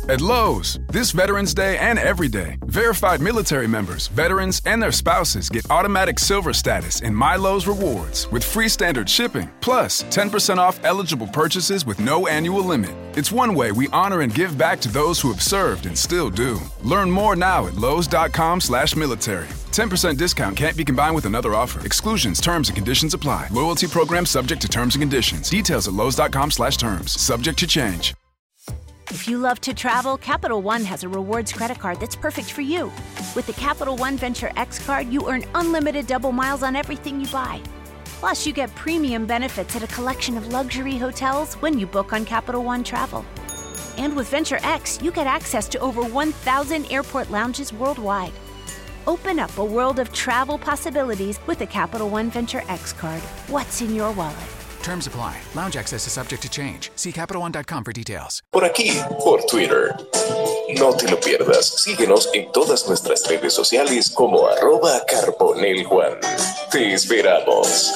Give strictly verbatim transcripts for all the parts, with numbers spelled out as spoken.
At Lowe's, this Veterans Day and every day, verified military members, veterans, and their spouses get automatic silver status in My Lowe's Rewards with free standard shipping, plus ten percent off eligible purchases with no annual limit. It's one way we honor and give back to those who have served and still do. Learn more now at lowes.com slash military. ten percent discount can't be combined with another offer. Exclusions, terms, and conditions apply. Loyalty program subject to terms and conditions. Details at lowes.com slash terms. Subject to change. If you love to travel, Capital One has a rewards credit card that's perfect for you. With the Capital One Venture X card, you earn unlimited double miles on everything you buy. Plus, you get premium benefits at a collection of luxury hotels when you book on Capital One Travel. And with Venture X, you get access to over one thousand airport lounges worldwide. Open up a world of travel possibilities with the Capital One Venture X card. What's in your wallet? Terms apply. Lounge access is subject to change. See Capital One dot com for details. Por aquí, por Twitter. No te lo pierdas. Síguenos en todas nuestras redes sociales como arroba carboneljuan. Te esperamos.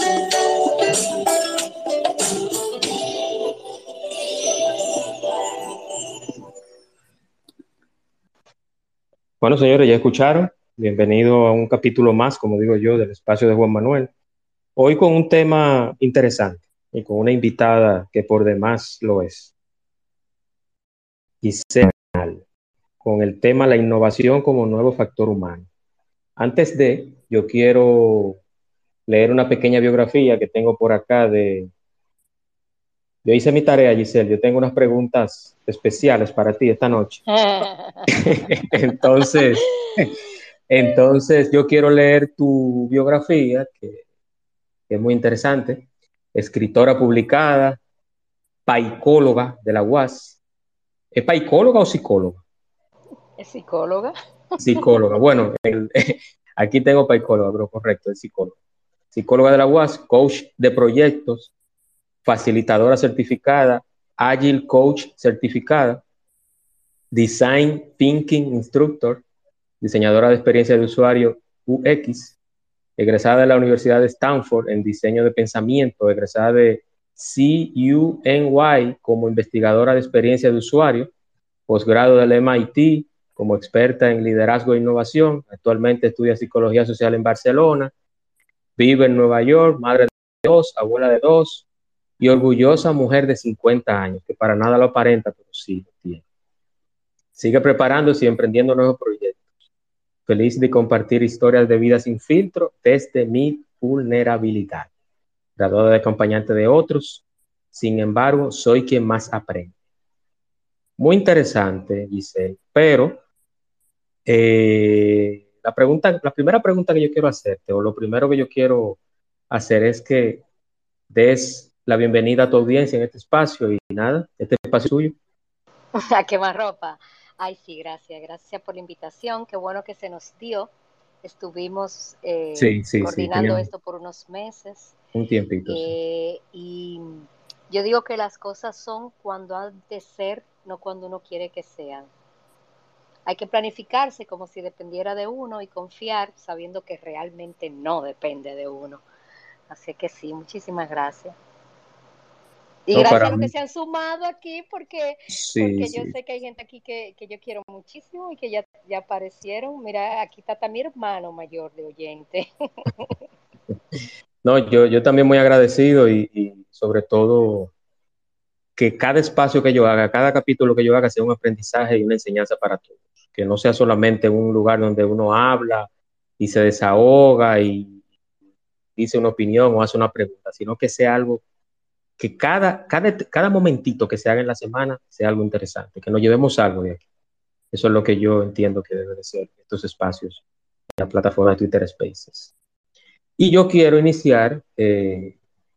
Bueno, señores, ya escucharon. Bienvenido a un capítulo más, como digo yo, del espacio de Juan Manuel. Hoy con un tema interesante y con una invitada que por demás lo es. Giselle, con el tema la innovación como nuevo factor humano. Antes de, yo quiero leer una pequeña biografía que tengo por acá de... Yo hice mi tarea, Giselle. Yo tengo unas preguntas especiales para ti esta noche. entonces, entonces, yo quiero leer tu biografía, que, que es muy interesante. Escritora publicada, paicóloga de la U A S. ¿Es paicóloga o psicóloga? Es psicóloga. Psicóloga. Bueno, el, aquí tengo paicóloga, pero correcto, es psicóloga. Psicóloga de la U A S, coach de proyectos, facilitadora certificada, Agile Coach certificada, Design Thinking Instructor, diseñadora de experiencia de usuario U X, egresada de la Universidad de Stanford en diseño de pensamiento, egresada de C U N Y como investigadora de experiencia de usuario, posgrado del M I T como experta en liderazgo e innovación, actualmente estudia psicología social en Barcelona, vive en Nueva York, madre de dos, abuela de dos, y orgullosa mujer de cincuenta años, que para nada lo aparenta, pero sí lo tiene. Sigue preparándose y emprendiendo nuevos proyectos. Feliz de compartir historias de vida sin filtro desde mi vulnerabilidad. Graduada de acompañante de otros, sin embargo, soy quien más aprende. Muy interesante, Giselle, pero eh, la, pregunta, la primera pregunta que yo quiero hacerte, o lo primero que yo quiero hacer es que des la bienvenida a tu audiencia en este espacio y nada, este espacio es suyo. A quemarropa. Ay, sí, gracias, gracias por la invitación, qué bueno que se nos dio. Estuvimos eh, sí, sí, coordinando sí, esto por unos meses. Un tiempito. Eh, sí. Y yo digo que las cosas son cuando han de ser, no cuando uno quiere que sean. Hay que planificarse como si dependiera de uno y confiar sabiendo que realmente no depende de uno. Así que sí, muchísimas gracias. Y no, gracias a los que se han sumado aquí, porque, sí, porque sí. yo sé que hay gente aquí que, que yo quiero muchísimo y que ya, ya aparecieron. Mira, aquí está también mi hermano mayor de oyente. No, yo, yo también muy agradecido y, y sobre todo que cada espacio que yo haga, cada capítulo que yo haga sea un aprendizaje y una enseñanza para todos. Que no sea solamente un lugar donde uno habla y se desahoga y dice una opinión o hace una pregunta, sino que sea algo que cada, cada, cada momentito que se haga en la semana sea algo interesante, que nos llevemos algo de aquí. Eso es lo que yo entiendo que debe de ser estos espacios en la plataforma de Twitter Spaces. Y yo quiero iniciar eh,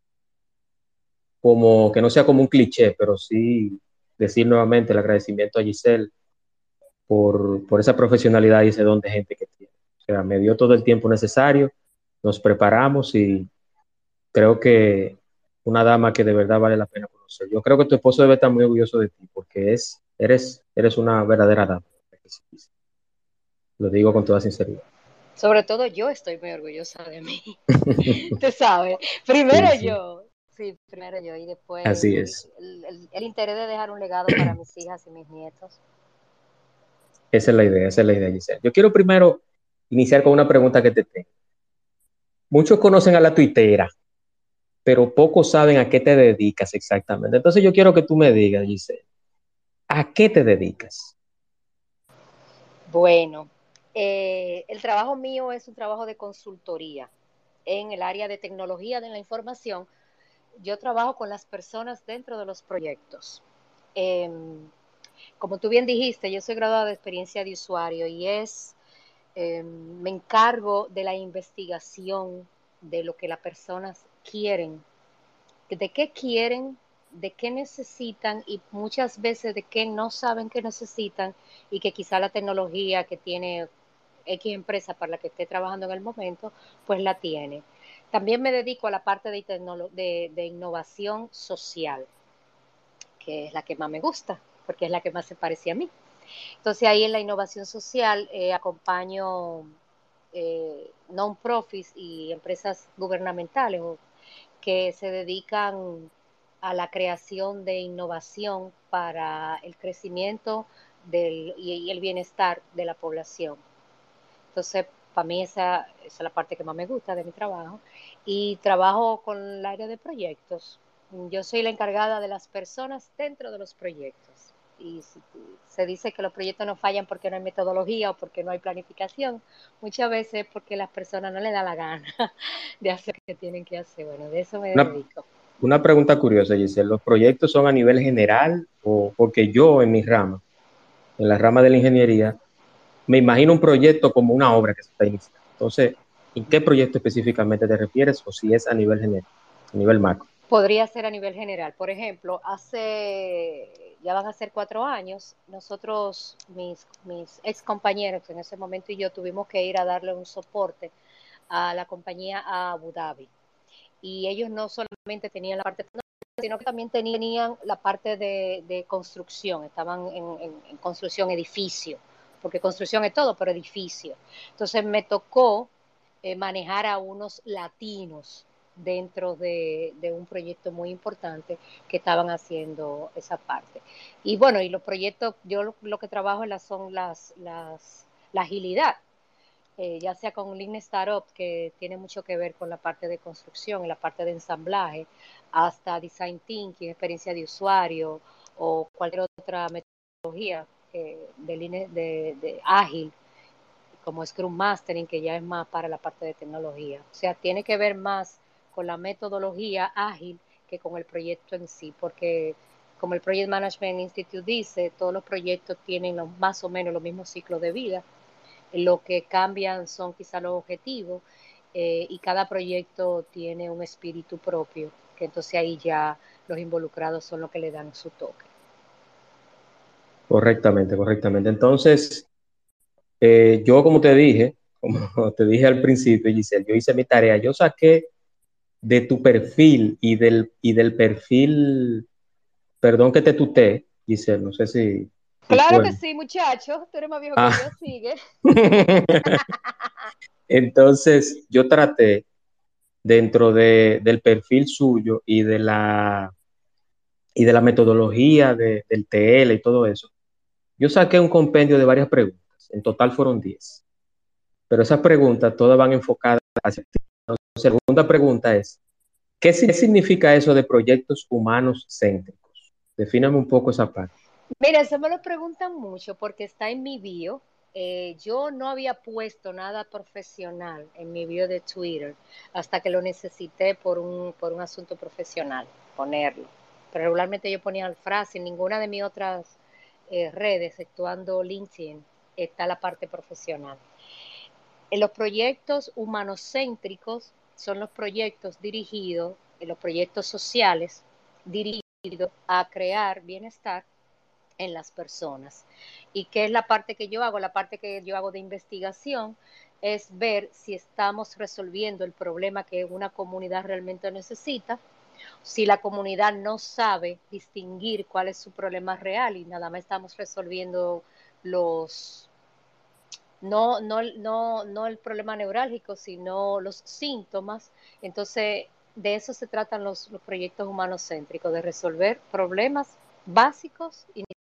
como que no sea como un cliché, pero sí decir nuevamente el agradecimiento a Giselle por, por esa profesionalidad y ese don de gente que tiene. O sea, me dio todo el tiempo necesario, nos preparamos y creo que una dama que de verdad vale la pena conocer. Yo creo que tu esposo debe estar muy orgulloso de ti porque es, eres, eres una verdadera dama. Lo digo con toda sinceridad. Sobre todo yo estoy muy orgullosa de mí. Tú sabes, primero sí, sí. yo, sí, primero yo y después Así es. El, el, el interés de dejar un legado para mis hijas y mis nietos. Esa es la idea, esa es la idea, Giselle. Yo quiero primero iniciar con una pregunta que te tengo. Muchos conocen a la tuitera, pero pocos saben a qué te dedicas exactamente. Entonces yo quiero que tú me digas, Giselle, ¿a qué te dedicas? Bueno, eh, el trabajo mío es un trabajo de consultoría en el área de tecnología de la información. Yo trabajo con las personas dentro de los proyectos. Eh, Como tú bien dijiste, yo soy graduada de experiencia de usuario y es, eh, me encargo de la investigación de lo que las personas quieren, de qué quieren, de qué necesitan y muchas veces de qué no saben que necesitan y que quizá la tecnología que tiene X empresa para la que esté trabajando en el momento, pues la tiene. También me dedico a la parte de, de, de innovación social, que es la que más me gusta, porque es la que más se parece a mí. Entonces ahí en la innovación social eh, acompaño eh, non-profits y empresas gubernamentales que se dedican a la creación de innovación para el crecimiento del, y, y el bienestar de la población. Entonces, para mí esa, esa es la parte que más me gusta de mi trabajo. Y trabajo con el área de proyectos. Yo soy la encargada de las personas dentro de los proyectos. Y si, se dice que los proyectos no fallan porque no hay metodología o porque no hay planificación. Muchas veces es porque las personas no les da la gana de hacer lo que tienen que hacer. Bueno, de eso me Una, dedico. una pregunta curiosa, Giselle. ¿Los proyectos son a nivel general o porque yo en mi rama, en la rama de la ingeniería, me imagino un proyecto como una obra que se está iniciando? Entonces, ¿en qué proyecto específicamente te refieres o si es a nivel general, a nivel macro? Podría ser a nivel general. Por ejemplo, hace, ya van a ser cuatro años, nosotros, mis, mis ex compañeros en ese momento y yo tuvimos que ir a darle un soporte a la compañía a Abu Dhabi. Y ellos no solamente tenían la parte, sino que también tenían la parte de, de construcción, estaban en, en, en construcción edificio, porque construcción es todo, pero edificio. Entonces me tocó eh, manejar a unos latinos dentro de, de, un proyecto muy importante que estaban haciendo esa parte. Y bueno, y los proyectos, yo lo, lo que trabajo en la, son las, las, la agilidad, eh, ya sea con Lean Startup, que tiene mucho que ver con la parte de construcción y la parte de ensamblaje, hasta Design Thinking, experiencia de usuario o cualquier otra metodología eh, de, de, de ágil, como Scrum Mastering, que ya es más para la parte de tecnología. O sea, tiene que ver más con la metodología ágil que con el proyecto en sí, porque como el Project Management Institute dice, todos los proyectos tienen los, más o menos los mismos ciclos de vida. Lo que cambian son quizá los objetivos eh, y cada proyecto tiene un espíritu propio, que entonces ahí ya los involucrados son los que le dan su toque. Correctamente, correctamente. Entonces, eh, yo como te dije, como te dije al principio, Giselle, yo hice mi tarea, yo saqué de tu perfil y del, y del perfil, perdón que te tuté, Giselle, no sé si, si Claro puedo. que sí, muchacho, tú eres más viejo Ah. que yo, sigue. Entonces, yo traté dentro de, del perfil suyo y de la, y de la metodología de, del T L y todo eso, yo saqué un compendio de varias preguntas, en total fueron diez, pero esas preguntas todas van enfocadas hacia ti. Entonces, la segunda pregunta es, ¿qué significa eso de proyectos humanos céntricos? Defíname un poco esa parte. Mira, eso me lo preguntan mucho porque está en mi bio. Eh, yo no había puesto nada profesional en mi bio de Twitter hasta que lo necesité por un, por un asunto profesional, ponerlo. Pero regularmente yo ponía el frase, en ninguna de mis otras eh, redes, exceptuando LinkedIn, está la parte profesional. En los proyectos humanocéntricos son los proyectos dirigidos, en los proyectos sociales, dirigidos a crear bienestar en las personas. ¿Y qué es la parte que yo hago? La parte que yo hago de investigación es ver si estamos resolviendo el problema que una comunidad realmente necesita, si la comunidad no sabe distinguir cuál es su problema real y nada más estamos resolviendo los, no, no, no, no el problema neurálgico, sino los síntomas. Entonces, de eso se tratan los, los proyectos humanocéntricos, de resolver problemas básicos y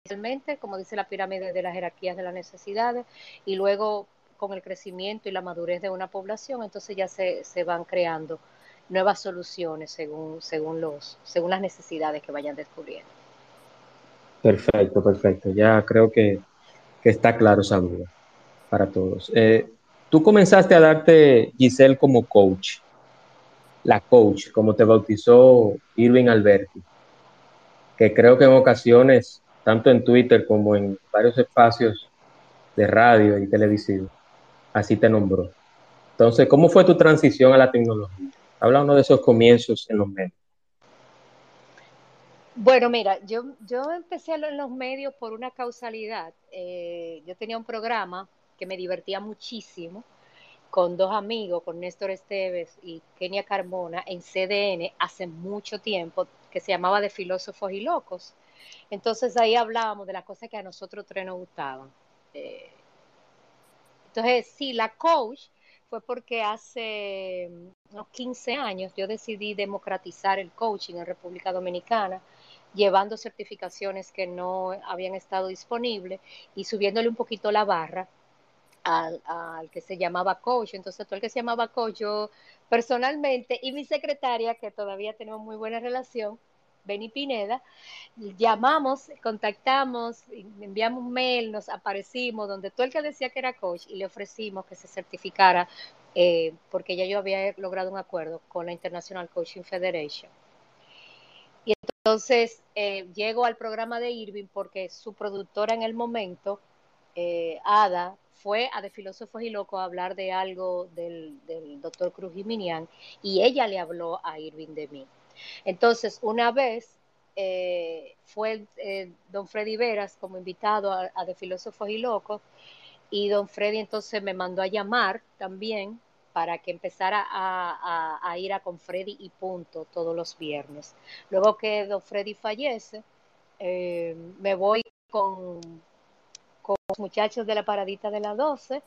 inicialmente, como dice la pirámide de las jerarquías de las necesidades, y luego con el crecimiento y la madurez de una población, entonces ya se, se van creando nuevas soluciones según, según, los, según las necesidades que vayan descubriendo. Perfecto, perfecto. Ya creo que, que está claro esa duda para todos. Eh, tú comenzaste a darte, Giselle, como coach, la coach, como te bautizó Irving Alberti, que creo que en ocasiones, tanto en Twitter como en varios espacios de radio y televisivo, así te nombró. Entonces, ¿cómo fue tu transición a la tecnología? Háblanos de esos comienzos en los medios. Bueno, mira, yo, yo empecé en los medios por una causalidad. Eh, yo tenía un programa que me divertía muchísimo con dos amigos, con Néstor Esteves y Kenia Carmona, en C D N hace mucho tiempo, que se llamaba De Filósofos y Locos. Entonces ahí hablábamos de las cosas que a nosotros tres nos gustaban. Eh, entonces, sí, la coach fue porque hace unos quince años yo decidí democratizar el coaching en República Dominicana, llevando certificaciones que no habían estado disponibles y subiéndole un poquito la barra al, al que se llamaba coach. Entonces, todo el que se llamaba coach, yo personalmente y mi secretaria, que todavía tenemos muy buena relación, Beni Pineda, llamamos, contactamos, enviamos un mail, nos aparecimos donde todo el que decía que era coach y le ofrecimos que se certificara, eh, porque ya yo había logrado un acuerdo con la International Coaching Federation. Y entonces eh, llego al programa de Irving porque su productora en el momento, eh, Ada, fue a De Filósofos y Locos a hablar de algo del, del doctor Cruz Jiminián y ella le habló a Irving de mí. Entonces, una vez eh, fue eh, don Freddy Veras como invitado a, a De Filósofos y Locos y don Freddy entonces me mandó a llamar también para que empezara a, a, a ir a con Freddy y Punto todos los viernes. Luego que don Freddy fallece, eh, me voy con, con los muchachos de la paradita de las doce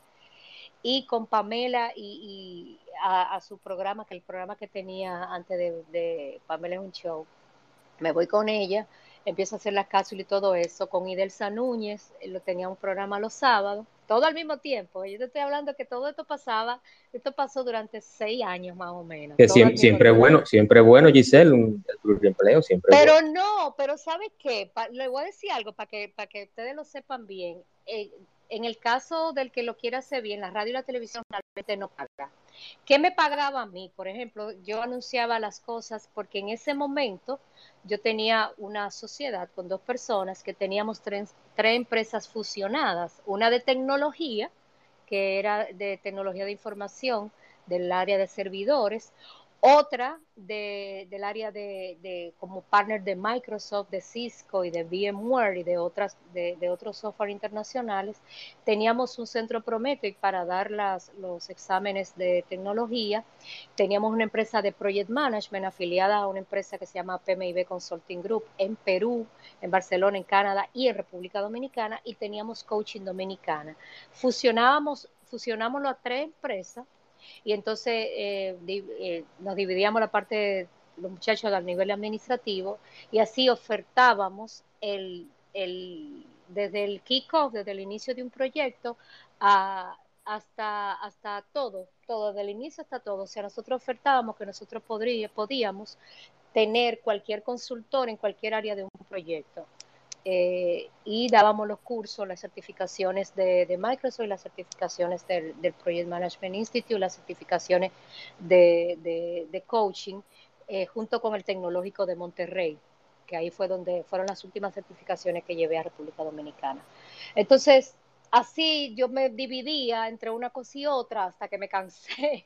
y con Pamela y, y a, a su programa, que el programa que tenía antes de, de Pamela es un show, me voy con ella, empiezo a hacer las cápsulas y todo eso, con Idelsa Núñez, lo tenía un programa los sábados, todo al mismo tiempo. Yo te estoy hablando que todo esto pasaba, esto pasó durante seis años más o menos. Que todo al siempre, mismo siempre es tiempo. bueno, siempre es bueno, Giselle, un, el pluriempleo siempre es Pero bueno. no, pero ¿sabe qué? Pa, le voy a decir algo para que, para que ustedes lo sepan bien. Eh, en el caso del que lo quiera hacer bien, la radio y la televisión realmente no paga. ¿Qué me pagaba a mí? Por ejemplo, yo anunciaba las cosas porque en ese momento yo tenía una sociedad con dos personas que teníamos tres, tres empresas fusionadas, una de tecnología, que era de tecnología de información del área de servidores, otra de, del área de, de como partner de Microsoft, de Cisco y de VMware y de otras de, de otros software internacionales. Teníamos un centro Prometric para dar las, los exámenes de tecnología. Teníamos una empresa de project management afiliada a una empresa que se llama P M I B Consulting Group en Perú, en Barcelona, en Canadá y en República Dominicana, y teníamos coaching dominicana. Fusionábamos, fusionamos las tres empresas. Y entonces eh, di, eh, nos dividíamos la parte de los muchachos al nivel administrativo y así ofertábamos el, el, desde el kick-off, desde el inicio de un proyecto a, hasta, hasta todo, todo, desde el inicio hasta todo. O sea, nosotros ofertábamos que nosotros podría, podíamos tener cualquier consultor en cualquier área de un proyecto. Eh, y dábamos los cursos, las certificaciones de, de Microsoft y las certificaciones del, del Project Management Institute, las certificaciones de, de, de coaching, eh, junto con el Tecnológico de Monterrey, que ahí fue donde fueron las últimas certificaciones que llevé a República Dominicana. Entonces, así yo me dividía entre una cosa y otra hasta que me cansé.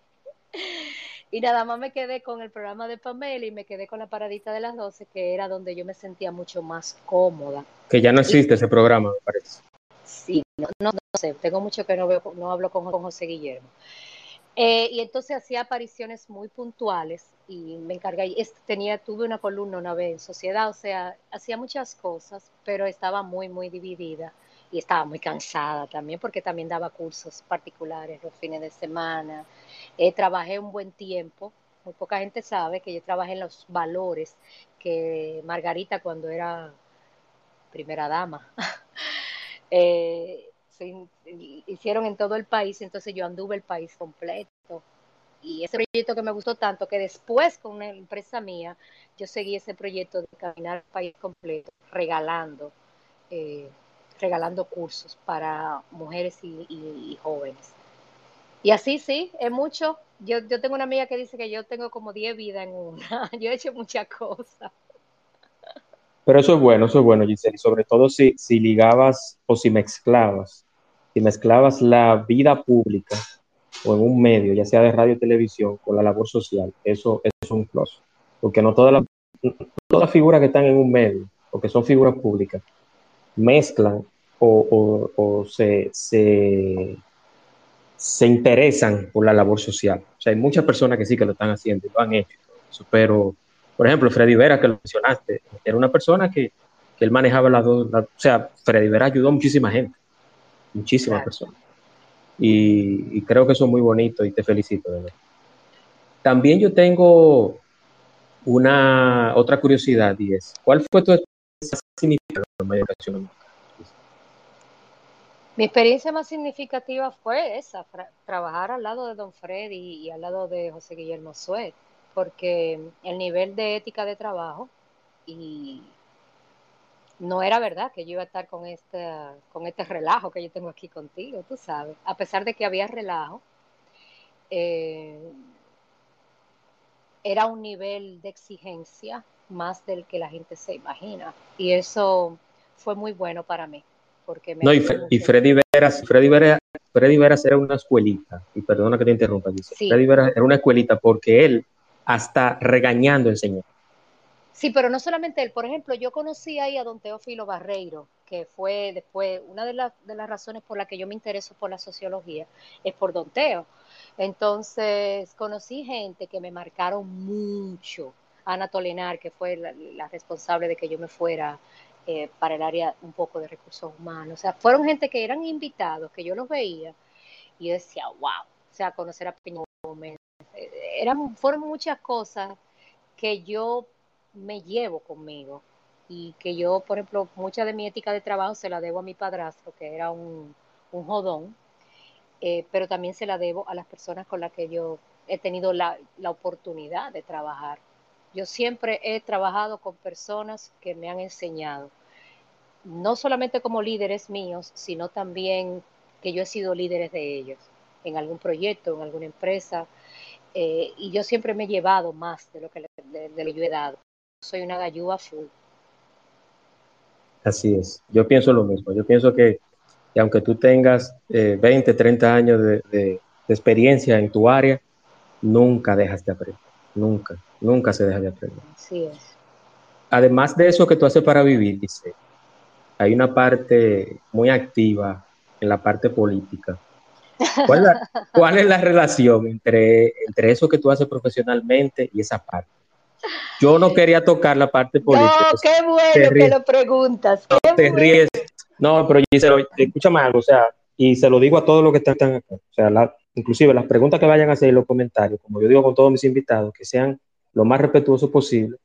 Y nada más me quedé con el programa de Pamela y me quedé con la paradita de las doce, que era donde yo me sentía mucho más cómoda. Que ya no existe y, ese programa, me parece. Sí, no, no, no sé, tengo mucho que no, veo, no hablo con, con José Guillermo. Eh, y entonces hacía apariciones muy puntuales y me encargué, tenía, tuve una columna una vez en Sociedad, o sea, hacía muchas cosas, pero estaba muy, muy dividida. Y estaba muy cansada también porque también daba cursos particulares los fines de semana. Eh, trabajé un buen tiempo, muy poca gente sabe que yo trabajé en los valores, que Margarita cuando era primera dama. eh, se hicieron en todo el país, entonces yo anduve el país completo. Y ese proyecto que me gustó tanto, que después con una empresa mía, yo seguí ese proyecto de caminar el país completo, regalando, eh, regalando cursos para mujeres y, y, y jóvenes. Y así sí, es mucho. Yo, yo tengo una amiga que dice que yo tengo como diez vidas en una. Yo he hecho muchas cosas. Pero eso es bueno, eso es bueno, Giselle, y sobre todo si, si ligabas o si mezclabas, si mezclabas la vida pública o en un medio, ya sea de radio o televisión, con la labor social, eso, eso es un plus. Porque no todas las no todas las figuras que están en un medio, o que son figuras públicas, mezclan o, o, o se, se, se interesan por la labor social. O sea, hay muchas personas que sí que lo están haciendo y lo han hecho y todo eso, pero, por ejemplo, Freddy Vera, que lo mencionaste, era una persona que, que él manejaba las dos, la, o sea, Freddy Vera ayudó a muchísima gente, muchísimas Claro. personas. Y, y creo que eso es muy bonito y te felicito, de verdad. También yo tengo una otra curiosidad y es, ¿cuál fue tu experiencia más significativa en medio de acción? Mi experiencia más significativa fue esa, fra- trabajar al lado de Don Freddy y, y al lado de José Guillermo Suet, porque el nivel de ética de trabajo y no era verdad que yo iba a estar con este, con este relajo que yo tengo aquí contigo, tú sabes. A pesar de que había relajo, eh, era un nivel de exigencia más del que la gente se imagina. Y eso fue muy bueno para mí, porque me No, y, ayudó Fe- y mucho. Freddy Veras, Freddy Veras, Freddy Veras era una escuelita, y perdona que te interrumpa, dice, Sí, Freddy Veras era una escuelita porque él hasta regañando enseñó. sí, pero no solamente él. Por ejemplo, yo conocí ahí a don Teófilo Barreiro, que fue después, una de, las de las razones por las que yo me intereso por la sociología es por don Teo. Entonces, conocí gente que me marcaron mucho. Ana Tolenar, que fue la, la responsable de que yo me fuera eh, para el área un poco de recursos humanos. O sea, fueron gente que eran invitados, que yo los veía y yo decía, wow, o sea, conocer a Peña Gómez. Eh, eran, fueron muchas cosas que yo me llevo conmigo y que yo, por ejemplo, mucha de mi ética de trabajo se la debo a mi padrastro, que era un, un jodón, eh, pero también se la debo a las personas con las que yo he tenido la, la oportunidad de trabajar. Yo siempre he trabajado con personas que me han enseñado, no solamente como líderes míos, sino también que yo he sido líderes de ellos, en algún proyecto, en alguna empresa, eh, y yo siempre me he llevado más de lo que, le, de, de lo que yo he dado. Soy una gallúa full. Así es, yo pienso lo mismo, yo pienso que, que aunque tú tengas eh, veinte, treinta años de, de, de experiencia en tu área, nunca dejas de aprender, nunca, nunca se deja de aprender. Así es. Además de eso que tú haces para vivir, dice, hay una parte muy activa en la parte política. ¿Cuál es la, cuál es la relación entre, entre eso que tú haces profesionalmente y esa parte? Yo no quería tocar la parte política. No, Pues, qué te bueno que ríes, lo preguntas, qué te bueno. ríes. No, pero Giselle, escúchame algo, o sea, y se lo digo a todos los que están, están acá. O sea, la, inclusive las preguntas que vayan a hacer en los comentarios, como yo digo con todos mis invitados, que sean lo más respetuosos posible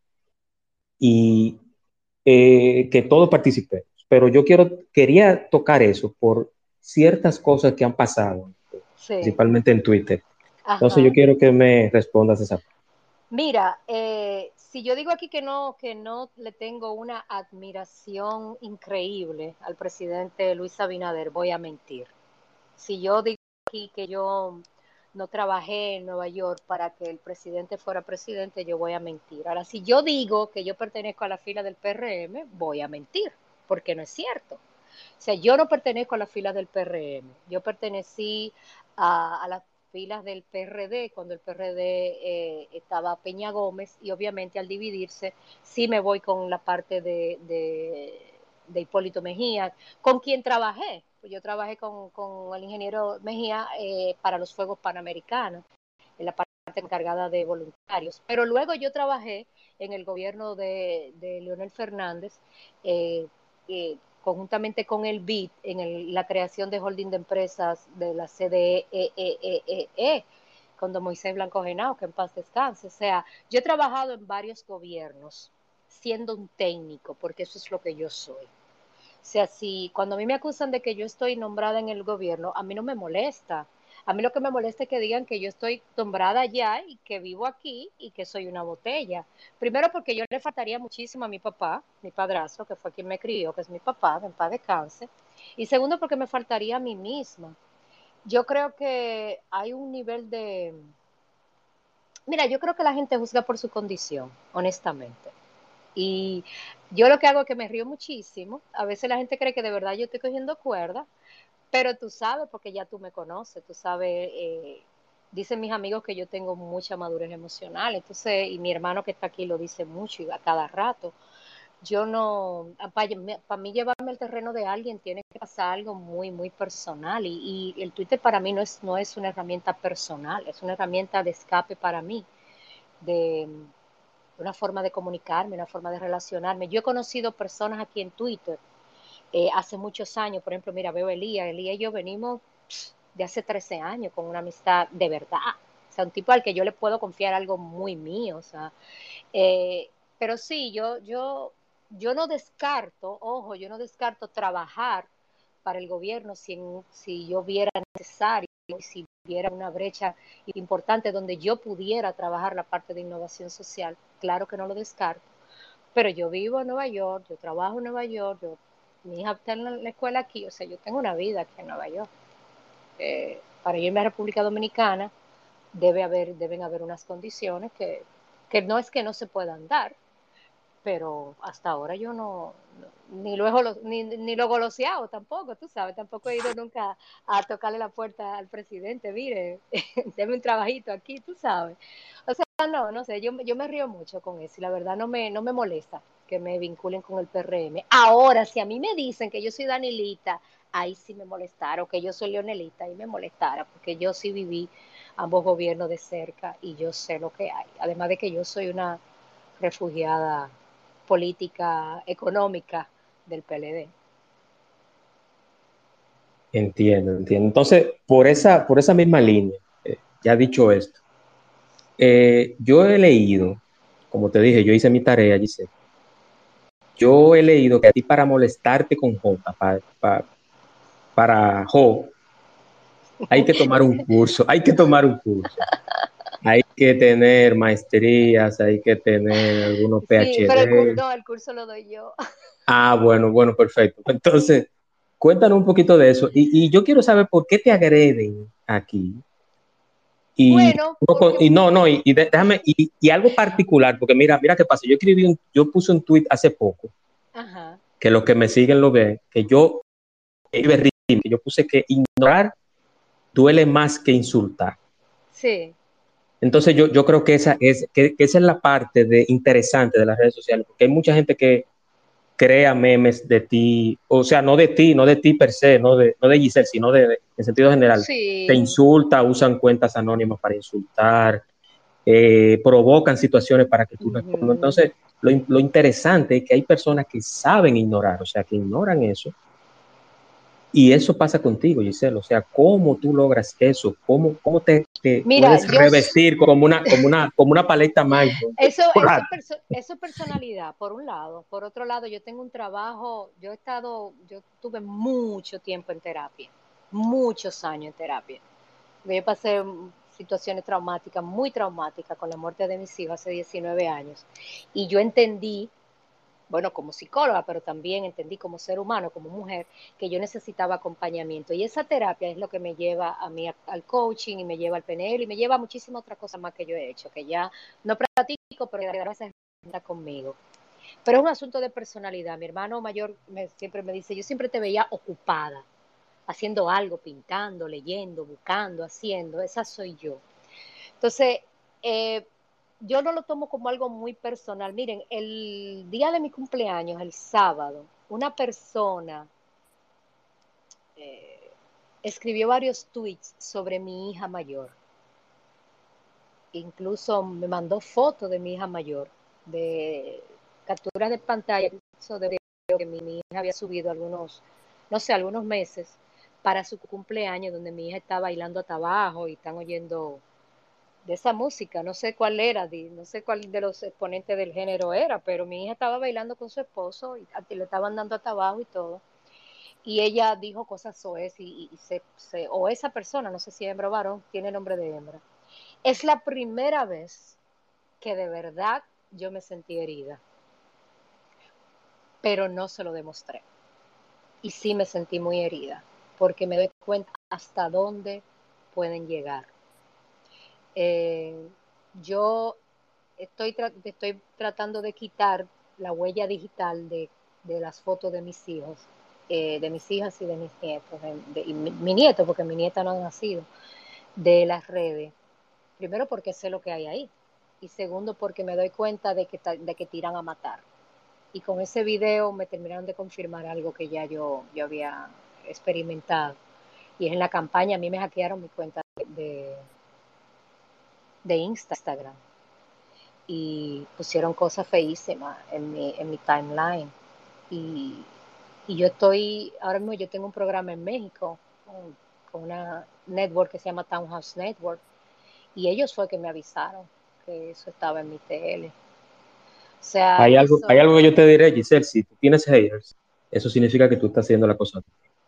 y eh, que todos participemos. Pero yo quiero, quería tocar eso por ciertas cosas que han pasado, Sí, principalmente en Twitter. Entonces yo ajá. quiero que me respondas esa parte. Mira, eh, si yo digo aquí que no, que no le tengo una admiración increíble al presidente Luis Abinader, voy a mentir. Si yo digo aquí que yo no trabajé en Nueva York para que el presidente fuera presidente, yo voy a mentir. Ahora, si yo digo que yo pertenezco a la fila del P R M, voy a mentir, porque no es cierto. O sea, yo no pertenezco a las filas del P R M. Yo pertenecí a, a las filas del P R D cuando el P R D eh, estaba Peña Gómez y obviamente al dividirse sí me voy con la parte de, de, de Hipólito Mejía, con quien trabajé. Yo trabajé con, con el ingeniero Mejía eh, para los Fuegos Panamericanos, en la parte encargada de voluntarios. Pero luego yo trabajé en el gobierno de, de Leonel Fernández, eh, eh, conjuntamente con el B I D, en el, la creación de holding de empresas de la C D E, E, E, E, E, con don Moisés Blanco Genao, que en paz descanse. O sea, yo he trabajado en varios gobiernos siendo un técnico, porque eso es lo que yo soy. sea, si cuando a mí me acusan de que yo estoy nombrada en el gobierno, a mí no me molesta. A mí lo que me molesta es que digan que yo estoy nombrada allá y que vivo aquí y que soy una botella. Primero porque yo le faltaría muchísimo a mi papá, mi padrastro, que fue quien me crió, que es mi papá, que en paz descanse. Y segundo porque me faltaría a mí misma. Yo creo que hay un nivel de... Mira, yo creo que la gente juzga por su condición, honestamente. Y yo lo que hago es que me río muchísimo. A veces la gente cree que de verdad yo estoy cogiendo cuerda, pero tú sabes, porque ya tú me conoces, tú sabes, eh, dicen mis amigos que yo tengo mucha madurez emocional, entonces, y mi hermano que está aquí lo dice mucho y a cada rato. Yo no, para mí llevarme al terreno de alguien tiene que pasar algo muy, muy personal y, y el Twitter para mí no es, no es una herramienta personal, es una herramienta de escape para mí, de una forma de comunicarme, una forma de relacionarme. Yo he conocido personas aquí en Twitter eh, hace muchos años, por ejemplo, mira, veo a Elías, Elías y yo venimos pss, de hace trece años con una amistad de verdad, o sea, un tipo al que yo le puedo confiar algo muy mío, o sea, eh, pero sí, yo, yo, yo no descarto, ojo, yo no descarto trabajar para el gobierno si, en- si yo viera necesario, si hubiera una brecha importante donde yo pudiera trabajar la parte de innovación social, claro que no lo descarto, pero yo vivo en Nueva York, yo trabajo en Nueva York, yo, mi hija está en la, la escuela aquí, o sea, yo tengo una vida aquí en Nueva York. Eh, para irme a República Dominicana debe haber, deben haber unas condiciones que, que no es que no se puedan dar, pero hasta ahora yo no, no- ni, lo he golo- ni, ni lo he goloseado tampoco, tú sabes, tampoco he ido nunca a tocarle la puerta al presidente, mire, deme un trabajito aquí, tú sabes. O sea, no, no sé, yo, yo me río mucho con eso y la verdad no me, no me molesta que me vinculen con el P R M. Ahora, si a mí me dicen que yo soy Danilita, ahí sí me molestara, o que yo soy Leonelita, ahí me molestara, porque yo sí viví ambos gobiernos de cerca y yo sé lo que hay. Además de que yo soy una refugiada política económica del P L D. Entiendo, entiendo. Entonces, por esa, por esa misma línea, eh, ya dicho esto, eh, yo he leído, como te dije, yo hice mi tarea, Giselle. Yo he leído que a ti para molestarte con J, pa- pa- para Jo, hay que tomar un curso, hay que tomar un curso. Hay que tener maestrías, hay que tener algunos Sí, pero el, cu- P H D. no, el curso lo doy yo. Ah, bueno, bueno, perfecto. Entonces, cuéntanos un poquito de eso. Y, y yo quiero saber por qué te agreden aquí. Y, Bueno, no, con- porque y no, no, y, y de- déjame, y, y algo particular, porque mira, mira qué pasa. Yo escribí un, yo puse un tweet hace poco, ajá, que los que me siguen lo ven, que yo, que yo puse que ignorar duele más que insultar. sí, Entonces yo, yo creo que esa es, que, que esa es la parte de, interesante de las redes sociales, porque hay mucha gente que crea memes de ti, o sea, no de ti, no de ti per se, no de, no de Giselle, sino de, de- en sentido general. Te sí. insulta, usan cuentas anónimas para insultar, eh, provocan situaciones para que tú respondas. Ujú. Entonces, lo, lo interesante es que hay personas que saben ignorar, o sea, que ignoran eso. Y eso pasa contigo, Giselle. O sea, ¿cómo tú logras eso? ¿Cómo, cómo te, te Mira, puedes yo, s- revestir como una, como una, como una paleta mágica? eso, eso, es perso- eso es personalidad, por un lado. Por otro lado, yo tengo un trabajo, yo he estado, yo tuve mucho tiempo en terapia, muchos años en terapia. Yo pasé mm, situaciones traumáticas, muy traumáticas, con la muerte de mis hijos hace diecinueve años. Y yo entendí, bueno, como psicóloga, pero también entendí como ser humano, como mujer, que yo necesitaba acompañamiento. Y esa terapia es lo que me lleva a mí a- al coaching y me lleva al P N L y me lleva a muchísimas otras cosas más que yo he hecho, que ya no practico, pero que gracias está conmigo. Pero es un asunto de personalidad. Mi hermano mayor me, siempre me dice, yo siempre te veía ocupada, haciendo algo, pintando, leyendo, buscando, haciendo. Esa soy yo. Entonces, eh, yo no lo tomo como algo muy personal. Miren, el día de mi cumpleaños, el sábado, una persona eh, escribió varios tweets sobre mi hija mayor. Incluso me mandó fotos de mi hija mayor, de capturas de pantalla de que mi, mi hija había subido algunos, no sé, algunos meses para su cumpleaños, donde mi hija está bailando hasta abajo y están oyendo de esa música, no sé cuál era, no sé cuál de los exponentes del género era, pero mi hija estaba bailando con su esposo y le estaban dando hasta abajo y todo. y ella dijo cosas soez y, y se, se, o esa persona, no sé si hembra o varón, tiene nombre de hembra. Es la primera vez que de verdad yo me sentí herida, pero no se lo demostré. Y sí me sentí muy herida, porque me doy cuenta hasta dónde pueden llegar. Eh, yo estoy, tra estoy tratando de quitar la huella digital de, de las fotos de mis hijos, eh, de mis hijas y de mis nietos, de, de, y mi, mi nieto, porque mi nieta no ha nacido, de las redes. Primero porque sé lo que hay ahí, y segundo porque me doy cuenta de que, de que tiran a matar. Y con ese video me terminaron de confirmar algo que ya yo, yo había experimentado. Y es en la campaña, a mí me hackearon mi cuenta de, de Instagram y pusieron cosas feísimas en mi, en mi timeline. Y, y yo estoy, ahora mismo yo tengo un programa en México con, con una network que se llama Townhouse Network, y ellos fue que me avisaron que eso estaba en mi T L. O sea, Hay algo, hay algo eso... que yo te diré, Giselle, si tú tienes haters, eso significa que tú estás haciendo la cosa.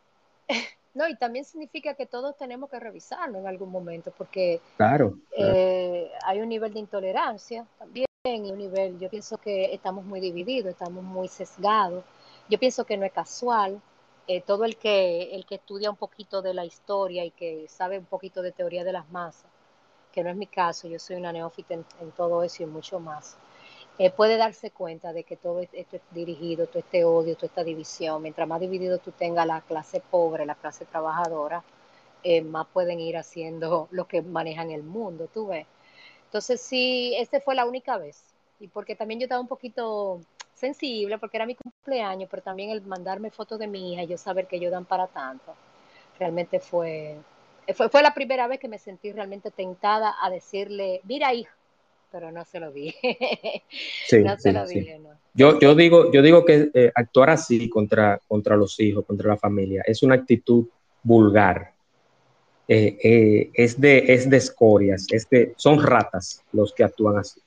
No, y también significa que todos tenemos que revisarlo en algún momento, porque Claro, claro. eh, hay un nivel de intolerancia también, y un nivel, yo pienso que estamos muy divididos, estamos muy sesgados. Yo pienso que no es casual. Eh, todo el que, el que estudia un poquito de la historia y que sabe un poquito de teoría de las masas, que no es mi caso, yo soy una neófita en, en todo eso y mucho más, eh, puede darse cuenta de que todo esto es dirigido, todo este odio, toda esta división. Mientras más dividido tú tengas la clase pobre, la clase trabajadora, eh, más pueden ir haciendo lo que manejan el mundo, tú ves. Entonces sí, esta fue la única vez. Y porque también yo estaba un poquito sensible, porque era mi cumpleaños, pero también el mandarme fotos de mi hija y yo saber que ellos dan para tanto, realmente fue, fue, fue la primera vez que me sentí realmente tentada a decirle, mira hija, pero no se lo dije. Sí, No se sí, lo sí. dije, no. Yo, yo Entonces, digo, yo digo que eh, actuar así contra, contra los hijos, contra la familia, es una actitud vulgar. Eh, eh, es de, es de escorias, es de, son ratas los que actúan así.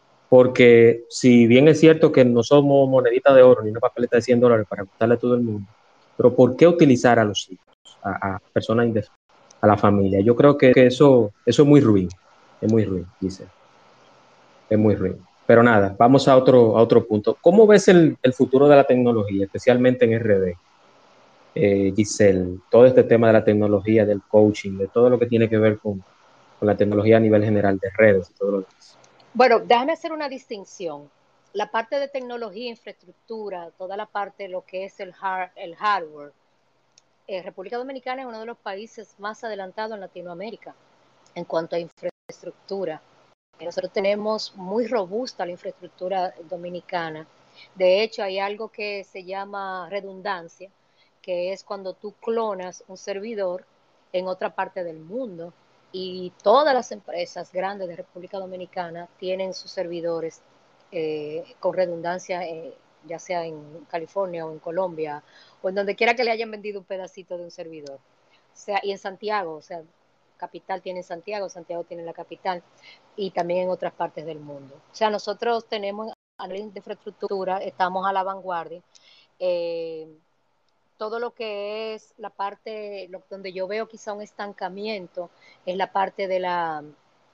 Porque si bien es cierto que no somos monedita de oro ni una papeleta de cien dólares para gustarle a todo el mundo, pero ¿por qué utilizar a los hijos, a, a personas indefensas, a la familia? Yo creo que, que eso, eso es muy ruin, es muy ruin, dice, es muy ruin. Pero nada, vamos a otro, a otro punto. ¿Cómo ves el, el futuro de la tecnología, especialmente en R D? Eh, Giselle, todo este tema de la tecnología, del coaching, de todo lo que tiene que ver con, con la tecnología a nivel general de redes y todo lo demás. bueno, déjame hacer una distinción. La parte de tecnología, infraestructura, toda la parte de lo que es el, hard, el hardware. Eh, República Dominicana es uno de los países más adelantados en Latinoamérica en cuanto a infraestructura. Nosotros tenemos muy robusta la infraestructura dominicana. De hecho, hay algo que se llama redundancia, que es cuando tú clonas un servidor en otra parte del mundo, y todas las empresas grandes de República Dominicana tienen sus servidores eh, con redundancia, eh, ya sea en California o en Colombia o en donde quiera que le hayan vendido un pedacito de un servidor. O sea, y en Santiago, o sea, capital tiene Santiago, Santiago tiene la capital, y también en otras partes del mundo. O sea, nosotros tenemos a nivel de infraestructura, estamos a la vanguardia. Eh, todo lo que es la parte, lo, donde yo veo quizá un estancamiento, es la parte de la,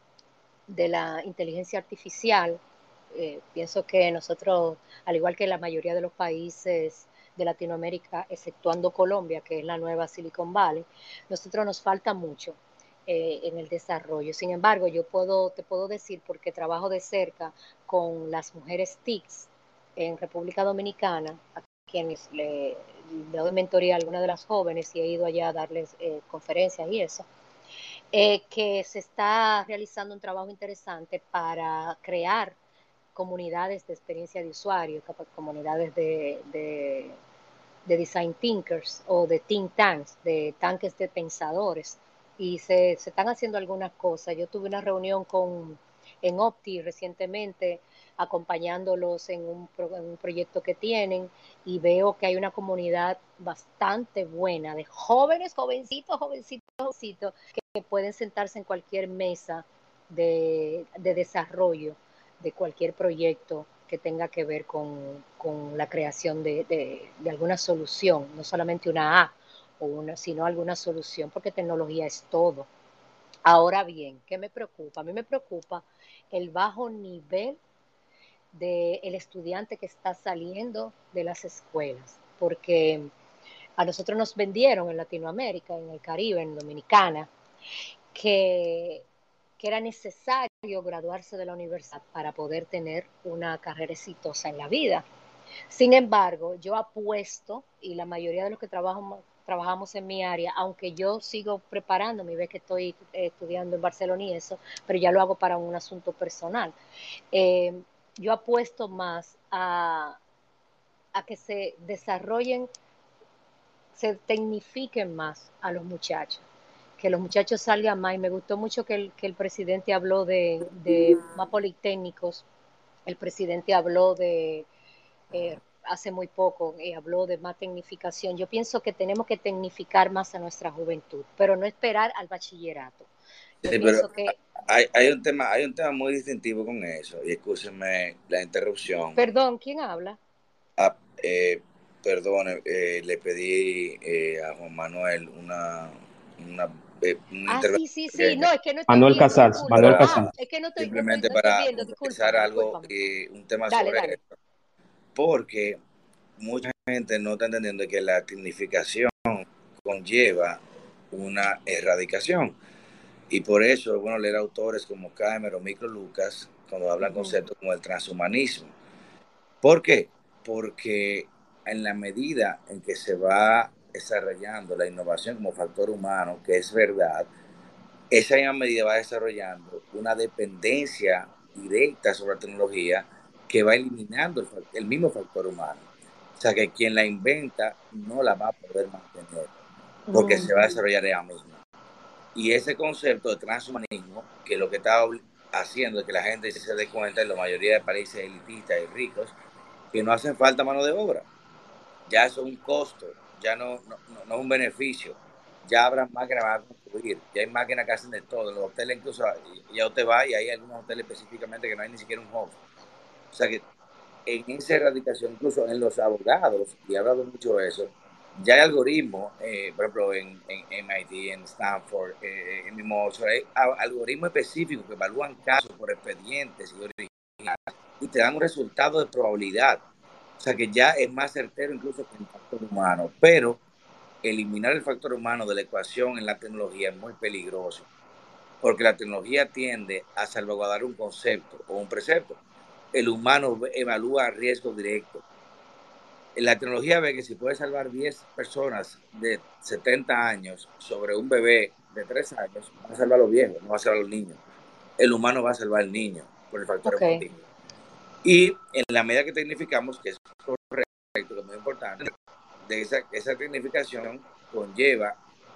de la inteligencia artificial. Eh, pienso que nosotros, al igual que la mayoría de los países de Latinoamérica, exceptuando Colombia, que es la nueva Silicon Valley, nosotros nos falta mucho eh, en el desarrollo. Sin embargo, yo puedo, te puedo decir, porque trabajo de cerca con las mujeres T I Cs en República Dominicana, a quienes le, le doy mentoría a algunas de las jóvenes y he ido allá a darles eh, conferencias y eso, eh, que se está realizando un trabajo interesante para crear comunidades de experiencia de usuario, comunidades de, de, de design thinkers o de think tanks, de tanques de pensadores. Y se, se están haciendo algunas cosas. Yo tuve una reunión con, en Opti recientemente, acompañándolos en un, en un proyecto que tienen, y veo que hay una comunidad bastante buena de jóvenes, jovencitos, jovencitos, jovencitos, que pueden sentarse en cualquier mesa de, de desarrollo de cualquier proyecto que tenga que ver con, con la creación de, de, de alguna solución, no solamente una A, o una, sino alguna solución, porque tecnología es todo. Ahora bien, ¿qué me preocupa? A mí me preocupa el bajo nivel del estudiante que está saliendo de las escuelas, porque a nosotros nos vendieron en Latinoamérica, en el Caribe, en Dominicana, que, que era necesario graduarse de la universidad para poder tener una carrera exitosa en la vida. Sin embargo, yo apuesto, y la mayoría de los que trabajamos, trabajamos en mi área, aunque yo sigo preparándome, ves que estoy eh, estudiando en Barcelona y eso, pero ya lo hago para un asunto personal. Eh, yo apuesto más a, a que se desarrollen, se tecnifiquen más a los muchachos, que los muchachos salgan más. Y me gustó mucho que el, que el presidente habló de, de más politécnicos, el presidente habló de, eh, hace muy poco, eh, habló de más tecnificación. Yo pienso que tenemos que tecnificar más a nuestra juventud, pero no esperar al bachillerato. Yo Sí, pero pienso que... hay, hay un tema, hay un tema muy distintivo con eso, y escúcheme la interrupción. Perdón, ¿quién habla? Ah, eh, perdone, eh, le pedí eh, a Juan Manuel una, una, eh, una Ah, intervención sí, sí, sí, pequeña, no, es que no estoy Manuel viendo, Casals, disculpa. Manuel para, Ah, Casals. es que no estoy, no estoy, simplemente no estoy para viendo, puntualizar discúlpame, algo, discúlpame. eh, un tema Dale, sobre dale. esto, porque mucha gente no está entendiendo que la tecnificación conlleva una erradicación. Y por eso es bueno leer autores como Kramer o Micro Lucas cuando hablan Ujú. conceptos como el transhumanismo. ¿Por qué? Porque en la medida en que se va desarrollando la innovación como factor humano, que es verdad, esa misma medida va desarrollando una dependencia directa sobre la tecnología que va eliminando el, el mismo factor humano. O sea que quien la inventa no la va a poder mantener porque Mm. se va a desarrollar ella misma. Y ese concepto de transhumanismo, que lo que está haciendo es que la gente se dé cuenta en la mayoría de países elitistas y ricos, que no hacen falta mano de obra. Ya eso es un costo, ya no, no, no, no es un beneficio. Ya habrá máquinas que van a construir, ya hay máquinas que hacen de todo. En los hoteles incluso, ya usted va y hay algunos hoteles específicamente que no hay ni siquiera un host. O sea que en esa erradicación, incluso en los abogados, y he hablado mucho de eso, ya hay algoritmos, eh, por ejemplo, en, en M I T, en Stanford, eh, en mismo Oxford, hay algoritmos específicos que evalúan casos por expedientes y originales y te dan un resultado de probabilidad. O sea que ya es más certero incluso que el factor humano. Pero eliminar el factor humano de la ecuación en la tecnología es muy peligroso, porque la tecnología tiende a salvaguardar un concepto o un precepto. El humano evalúa riesgo directo. La tecnología ve que si puede salvar diez personas de setenta años sobre un bebé de tres años, va a salvar a los viejos, no va a salvar a los niños. El humano va a salvar al niño por el factor Okay. emotivo. Y en la medida que tecnificamos, que es correcto, que es muy importante, de esa, esa tecnificación conlleva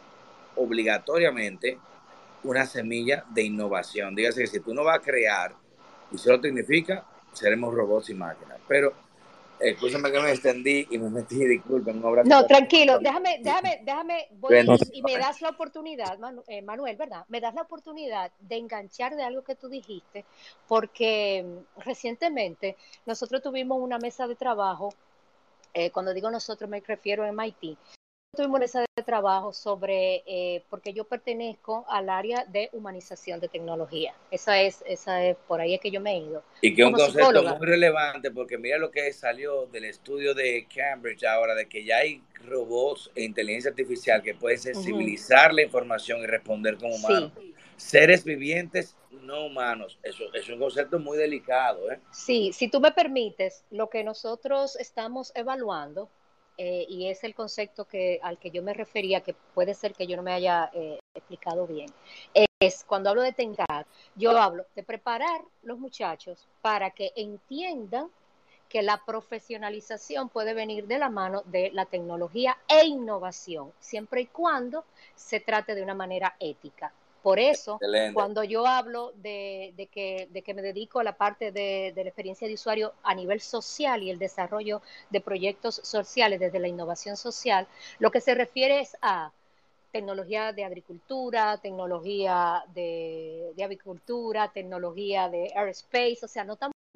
obligatoriamente una semilla de innovación. Dígase que si tú no vas a crear y solo tecnifica, seremos robots y máquinas. Pero, escúchame que me extendí y me metí, disculpen, un abrazo. No, tranquilo, déjame, déjame, déjame, voy y, y me Bendiciones. das la oportunidad, Manu- eh, Manuel, ¿verdad? Me das la oportunidad de enganchar de algo que tú dijiste, porque mm, recientemente nosotros tuvimos una mesa de trabajo, eh, cuando digo nosotros me refiero a M I T, tuvimos una mesa de trabajo sobre, eh, porque yo pertenezco al área de humanización de tecnología. Esa es, esa es, por ahí es que yo me he ido. Y que es un Como concepto psicóloga. muy relevante, porque mira lo que salió del estudio de Cambridge ahora, de que ya hay robots e inteligencia artificial que pueden sensibilizar uh-huh. la información y responder como humanos. Sí. Seres vivientes no humanos. Eso, eso es un concepto muy delicado, ¿eh? Sí, si tú me permites, lo que nosotros estamos evaluando, eh, y es el concepto que, al que yo me refería, que puede ser que yo no me haya eh, explicado bien, es cuando hablo de tecnificar, yo hablo de preparar los muchachos para que entiendan que la profesionalización puede venir de la mano de la tecnología e innovación, siempre y cuando se trate de una manera ética. Por eso, Excelente. Cuando yo hablo de, de, que, de que me dedico a la parte de, de la experiencia de usuario a nivel social y el desarrollo de proyectos sociales desde la innovación social, lo que se refiere es a tecnología de agricultura, tecnología de, de avicultura, tecnología de aerospace, o sea, no estamos hablando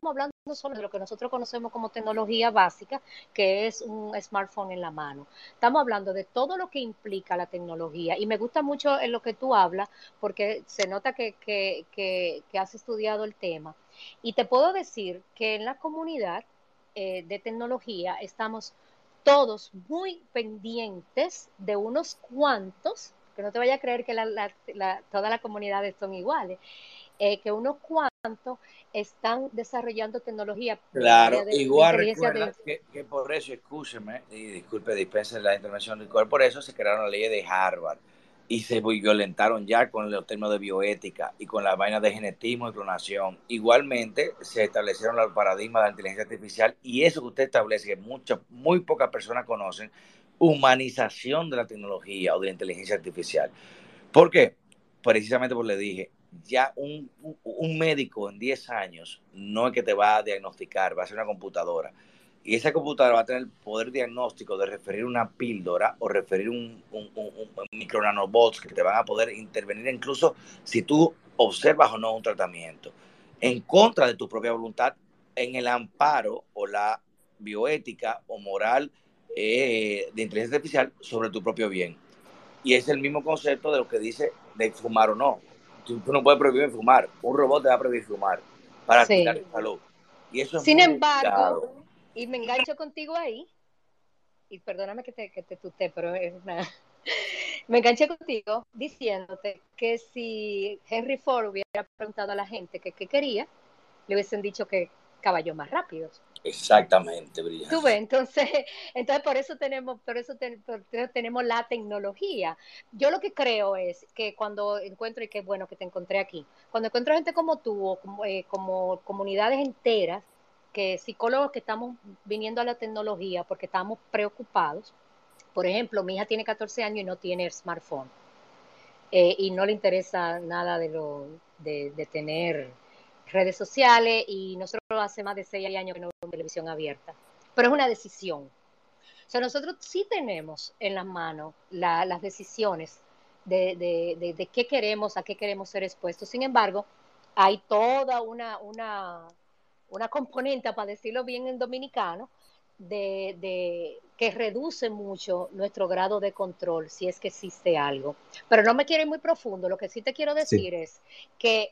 solo de lo que nosotros conocemos como tecnología básica, que es un smartphone en la mano. Estamos hablando de todo lo que implica la tecnología. Y me gusta mucho en lo que tú hablas, porque se nota que, que, que, que has estudiado el tema. Y te puedo decir que en la comunidad eh, de tecnología estamos todos muy pendientes de unos cuantos, que no te vayas a creer que la, la, la, todas las comunidades son iguales, eh, que unos cuantos están desarrollando tecnología Claro, de, de, igual de inteligencia recuerda de... que, que por eso, escúcheme, y disculpe, dispense la intervención de por eso se crearon las leyes de Harvard y se violentaron ya con los términos de bioética y con las vainas de genetismo y clonación. Igualmente se establecieron los paradigmas de la inteligencia artificial y eso que usted establece, que muchas, muy pocas personas conocen, humanización de la tecnología o de la inteligencia artificial. ¿Por qué? Precisamente porque le dije, ya un, un médico en diez años no es que te va a diagnosticar, va a ser una computadora. Y esa computadora va a tener el poder diagnóstico de referir una píldora o referir un, un, un, un micronanobots que te van a poder intervenir incluso si tú observas o no un tratamiento en contra de tu propia voluntad en el amparo o la bioética o moral eh, de inteligencia artificial sobre tu propio bien. Y es el mismo concepto de lo que dice de fumar o no. Tú, tú no puedes prohibir fumar. Un robot te va a prohibir fumar para Sí. cuidar tu salud. Y eso es Sin muy embargo, delicado. y me engancho contigo ahí, y perdóname que te, que te tuté, pero es una... me enganché contigo diciéndote que si Henry Ford hubiera preguntado a la gente que qué quería, le hubiesen dicho que caballos más rápidos. Exactamente, brillante. Tú ves, entonces, entonces por eso tenemos, por eso, ten, por eso tenemos la tecnología. Yo lo que creo es que cuando encuentro, y qué bueno que te encontré aquí, cuando encuentro gente como tú, o como, eh, como comunidades enteras, que psicólogos que estamos viniendo a la tecnología porque estamos preocupados. Por ejemplo, mi hija tiene catorce años y no tiene smartphone. Eh, y no le interesa nada de lo de, de tener redes sociales, y nosotros hace más de seis años que no vemos televisión abierta. Pero es una decisión. O sea, nosotros sí tenemos en las manos la, las decisiones de, de, de, de qué queremos, a qué queremos ser expuestos. Sin embargo, hay toda una, una, una componente, para decirlo bien en dominicano, de, de que reduce mucho nuestro grado de control, si es que existe algo. Pero no me quiero ir muy profundo. Lo que sí te quiero decir sí. es que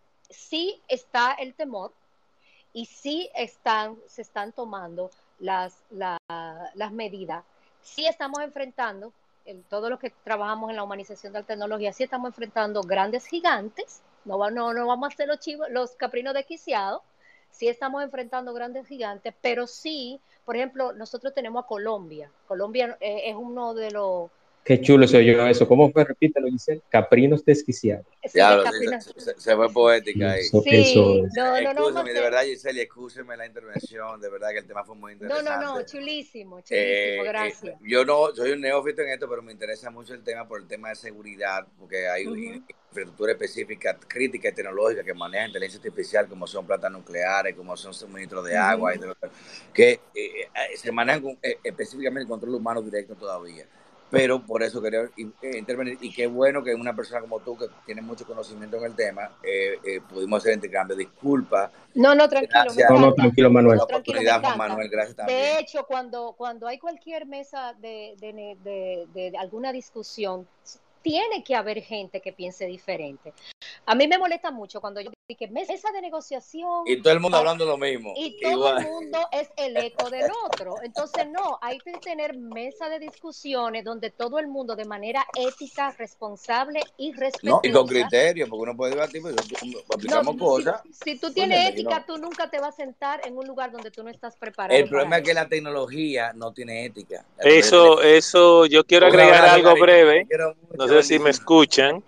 sí está el temor y sí están, se están tomando las, la, las medidas. Sí estamos enfrentando, en todo lo que trabajamos en la humanización de la tecnología, sí estamos enfrentando grandes gigantes, no, no, no vamos a hacer los, chivos, los caprinos desquiciados, sí estamos enfrentando grandes gigantes, pero sí, por ejemplo, nosotros tenemos a Colombia. Colombia eh, es uno de los... Qué chulo se oyó eso. ¿Cómo fue? Repítelo, Giselle. Caprinos desquiciados. Sí, Diablo, de sí, caprinos. se, se, se fue poética ahí. Eso, Sí, eso es. no, no, no, Excúseme, de verdad, Giselle, excúseme la intervención, de verdad que el tema fue muy interesante. No, no, no, chulísimo, chulísimo, eh, gracias. Eh, yo no soy un neófito en esto, pero me interesa mucho el tema por el tema de seguridad, porque hay uh-huh. infraestructura específica, crítica y tecnológica que maneja inteligencia artificial, como son plantas nucleares, como son suministros de uh-huh. agua, y de, que eh, se manejan con, eh, específicamente el control humano directo todavía. Pero por eso quería intervenir, y qué bueno que una persona como tú, que tiene mucho conocimiento en el tema, eh, eh, pudimos hacer intercambio. Disculpa. No, no, tranquilo, gracias, me no, no, tranquilo, Manuel. No, tranquilo, me Juan Manuel, gracias también. De hecho, cuando, cuando hay cualquier mesa de, de, de, de, de alguna discusión, tiene que haber gente que piense diferente. A mí me molesta mucho cuando yo digo que mesa de negociación... Y todo el mundo hablando lo mismo. Y todo igual. El mundo es el eco del otro. Entonces, no, hay que tener mesa de discusiones donde todo el mundo de manera ética, responsable y respetuosa... No, y con criterio, porque uno puede debatir, pues aplicamos no, cosas. Si, si tú tienes Oye, ética, no. tú nunca te vas a sentar en un lugar donde tú no estás preparado. El problema es que la tecnología no tiene ética. Eso, eso, yo quiero agregar algo breve. No sé si me escuchan.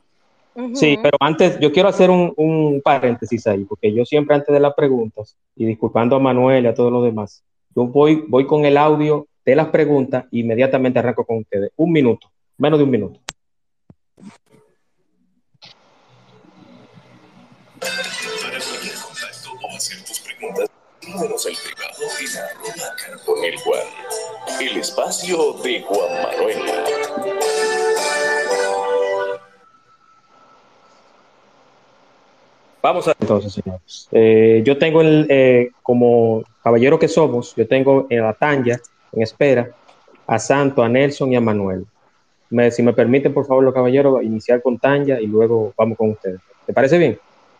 Sí, pero antes, yo quiero hacer un, un paréntesis ahí, porque yo siempre antes de las preguntas, y disculpando a Manuel y a todos los demás, yo voy, voy con el audio de las preguntas e inmediatamente arranco con ustedes. Un minuto, menos de un minuto. Para cualquier contacto o hacer tus preguntas, síguenos el privado en arroba Carbonell Juan, el espacio de Juan Manuel. Vamos a entonces, señores. Eh, yo tengo, el, eh, como caballero que somos, yo tengo en la Tanya, en espera, a Santo, a Nelson y a Manuel. Me, si me permiten, por favor, los caballeros, iniciar con Tanya y luego vamos con ustedes. ¿Te parece bien?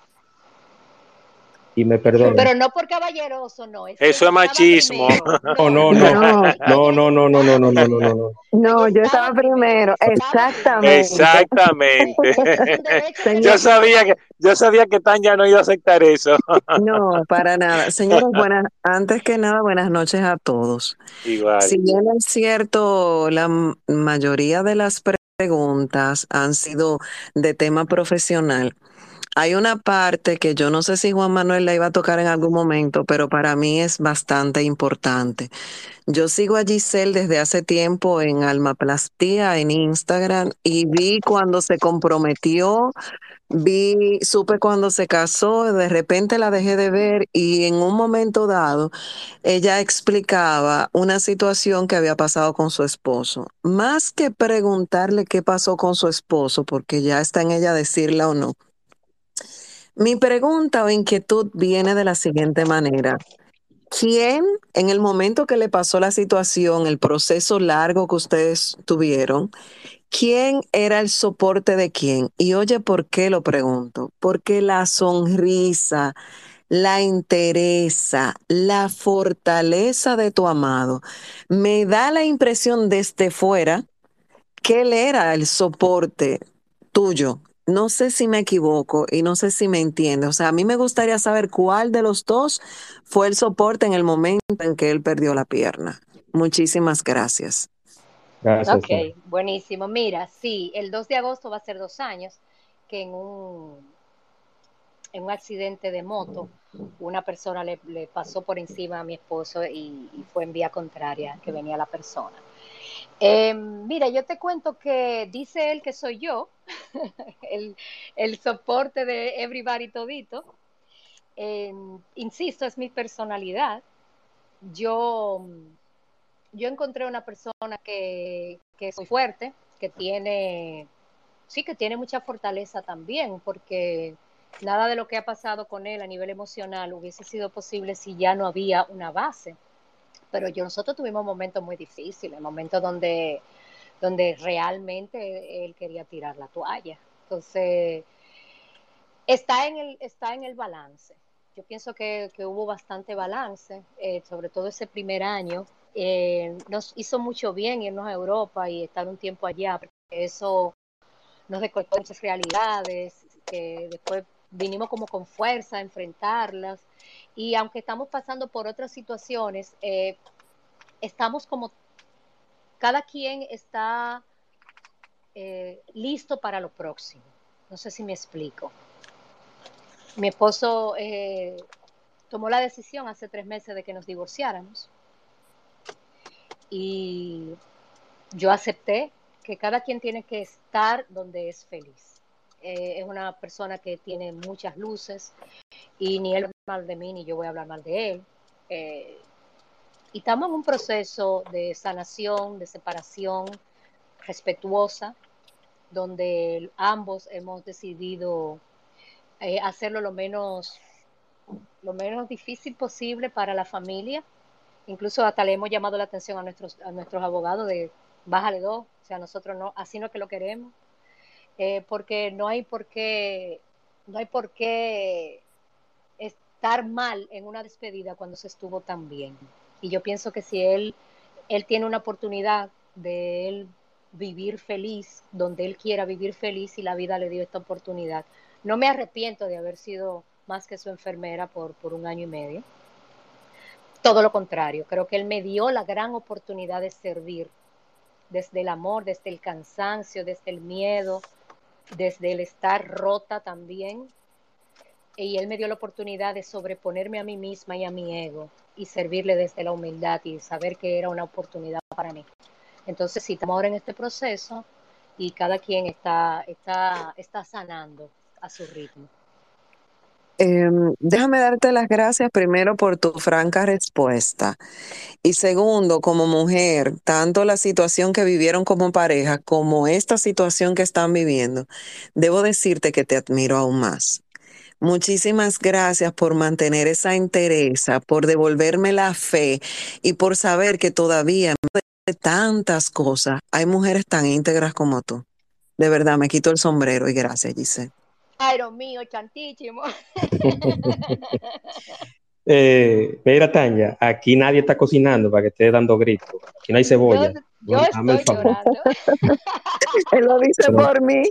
Y me perdonen. Pero no por caballeroso, no. Es Eso es machismo. No, no, no, no, no, no, no, no, no, no, no, no. No, yo estaba primero, exactamente. Exactamente. Yo sabía que, yo sabía que Tanya no iba a aceptar eso. No, para nada. Señores, buenas, antes que nada, buenas noches a todos. Igual. Si bien es cierto, la m- mayoría de las preguntas han sido de tema profesional. Hay una parte que yo no sé si Juan Manuel la iba a tocar en algún momento, pero para mí es bastante importante. Yo sigo a Giselle desde hace tiempo en Almaplastía en Instagram y vi cuando se comprometió, vi, supe cuando se casó, de repente la dejé de ver y en un momento dado ella explicaba una situación que había pasado con su esposo. Más que preguntarle qué pasó con su esposo, porque ya está en ella decirla o no. Mi pregunta o inquietud viene de la siguiente manera. ¿Quién, en el momento que le pasó la situación, el proceso largo que ustedes tuvieron, quién era el soporte de quién? Y oye, ¿por qué lo pregunto? Porque la sonrisa, la entereza, la fortaleza de tu amado me da la impresión desde fuera que él era el soporte tuyo. No sé si me equivoco y no sé si me entiende. O sea, a mí me gustaría saber cuál de los dos fue el soporte en el momento en que él perdió la pierna. Muchísimas gracias. Gracias. Ok, buenísimo. Mira, sí, el dos de agosto va a ser dos años que en un, en un accidente de moto una persona le, le pasó por encima a mi esposo y, y fue en vía contraria que venía la persona. Eh, mira, yo te cuento que dice él que soy yo, el, el soporte de everybody todito. Eh, insisto, es mi personalidad. Yo, yo encontré una persona que, que es muy fuerte, que tiene, sí, que tiene mucha fortaleza también, porque nada de lo que ha pasado con él a nivel emocional hubiese sido posible si ya no había una base. Pero yo, nosotros tuvimos momentos muy difíciles, momentos donde, donde realmente él quería tirar la toalla. Entonces, está en el, está en el balance. Yo pienso que, que hubo bastante balance, eh, sobre todo ese primer año. Eh, nos hizo mucho bien irnos a Europa y estar un tiempo allá, porque eso nos desconectó muchas realidades, que después vinimos como con fuerza a enfrentarlas. Y aunque estamos pasando por otras situaciones, eh, estamos como, cada quien está eh, listo para lo próximo. No sé si me explico. Mi esposo eh, tomó la decisión hace tres meses de que nos divorciáramos y yo acepté que cada quien tiene que estar donde es feliz. Eh, es una persona que tiene muchas luces y ni él va a hablar mal de mí ni yo voy a hablar mal de él. Eh, y estamos en un proceso de sanación, de separación respetuosa, donde ambos hemos decidido eh, hacerlo lo menos, lo menos difícil posible para la familia. Incluso hasta le hemos llamado la atención a nuestros, a nuestros abogados de bájale dos, o sea, nosotros no, así no es que lo queremos, eh, porque no hay por qué, no hay por qué estar mal en una despedida cuando se estuvo tan bien. Y yo pienso que si él, él tiene una oportunidad de él vivir feliz, donde él quiera vivir feliz y la vida le dio esta oportunidad. No me arrepiento de haber sido más que su enfermera por, por un año y medio. Todo lo contrario, creo que él me dio la gran oportunidad de servir desde el amor, desde el cansancio, desde el miedo, desde el estar rota también. Y él me dio la oportunidad de sobreponerme a mí misma y a mi ego y servirle desde la humildad y saber que era una oportunidad para mí. Entonces, sí, estamos ahora en este proceso y cada quien está, está, está sanando a su ritmo. Eh, déjame darte las gracias primero por tu franca respuesta. Y segundo, como mujer, tanto la situación que vivieron como pareja como esta situación que están viviendo, debo decirte que te admiro aún más. Muchísimas gracias por mantener esa entereza, por devolverme la fe y por saber que todavía en medio de tantas cosas hay mujeres tan íntegras como tú. De verdad, me quito el sombrero y gracias, Giselle. Ay, Dios mío, chantísimo. Eh, mira, Tania, aquí nadie está cocinando para que esté dando gritos. Aquí no hay cebolla. Yo, yo No, dame el estoy favor. llorando. Él lo dice Pero- por mí.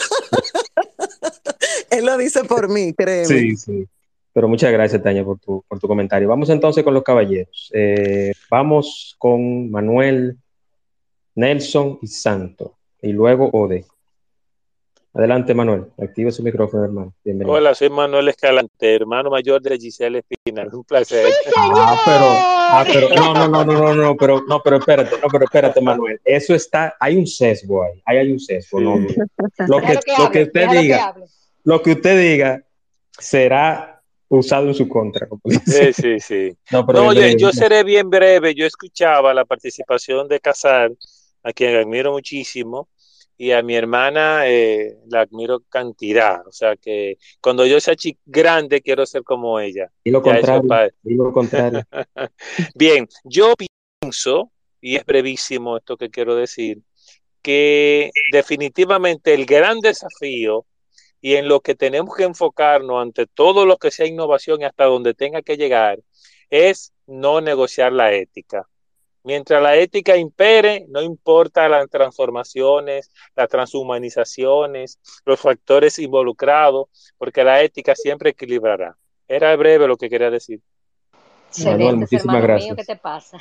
Él lo dice por mí, créeme. Sí, sí. Pero muchas gracias, Tania, por tu, por tu comentario. Vamos entonces con los caballeros. Eh, vamos con Manuel, Nelson y Santo. Y luego Ode. Adelante, Manuel. Activa su micrófono, hermano. Bienvenido. Hola, soy Manuel Escalante, hermano mayor de Giselle Espinal. Un placer. ¡Sí, señor! Ah, pero, ah, pero, no, no, no, no, no, no, pero, no, pero espérate, no, pero espérate, Manuel. Eso está, hay un sesgo ahí, ahí hay un sesgo, Sí. no. Lo que, Déjalo que lo que hable, usted déjalo que diga, hable. lo que usted diga será usado en su contra. Como dice. Sí, sí, sí. No, pero No, yo, bienvenido. yo seré bien breve. Yo escuchaba la participación de Casar, a quien admiro muchísimo, y a mi hermana eh, la admiro cantidad. O sea que cuando yo sea chi- grande, quiero ser como ella. Y lo Ya eso es contrario, pa- y lo contrario. Bien, yo pienso, y es brevísimo esto que quiero decir, que definitivamente el gran desafío y en lo que tenemos que enfocarnos ante todo lo que sea innovación y hasta donde tenga que llegar es no negociar la ética. Mientras la ética impere, no importa las transformaciones, las transhumanizaciones, los factores involucrados, porque la ética siempre equilibrará. Era breve lo que quería decir. Manuel, Excelente, muchísimas hermano mío, ¿qué gracias. te pasa?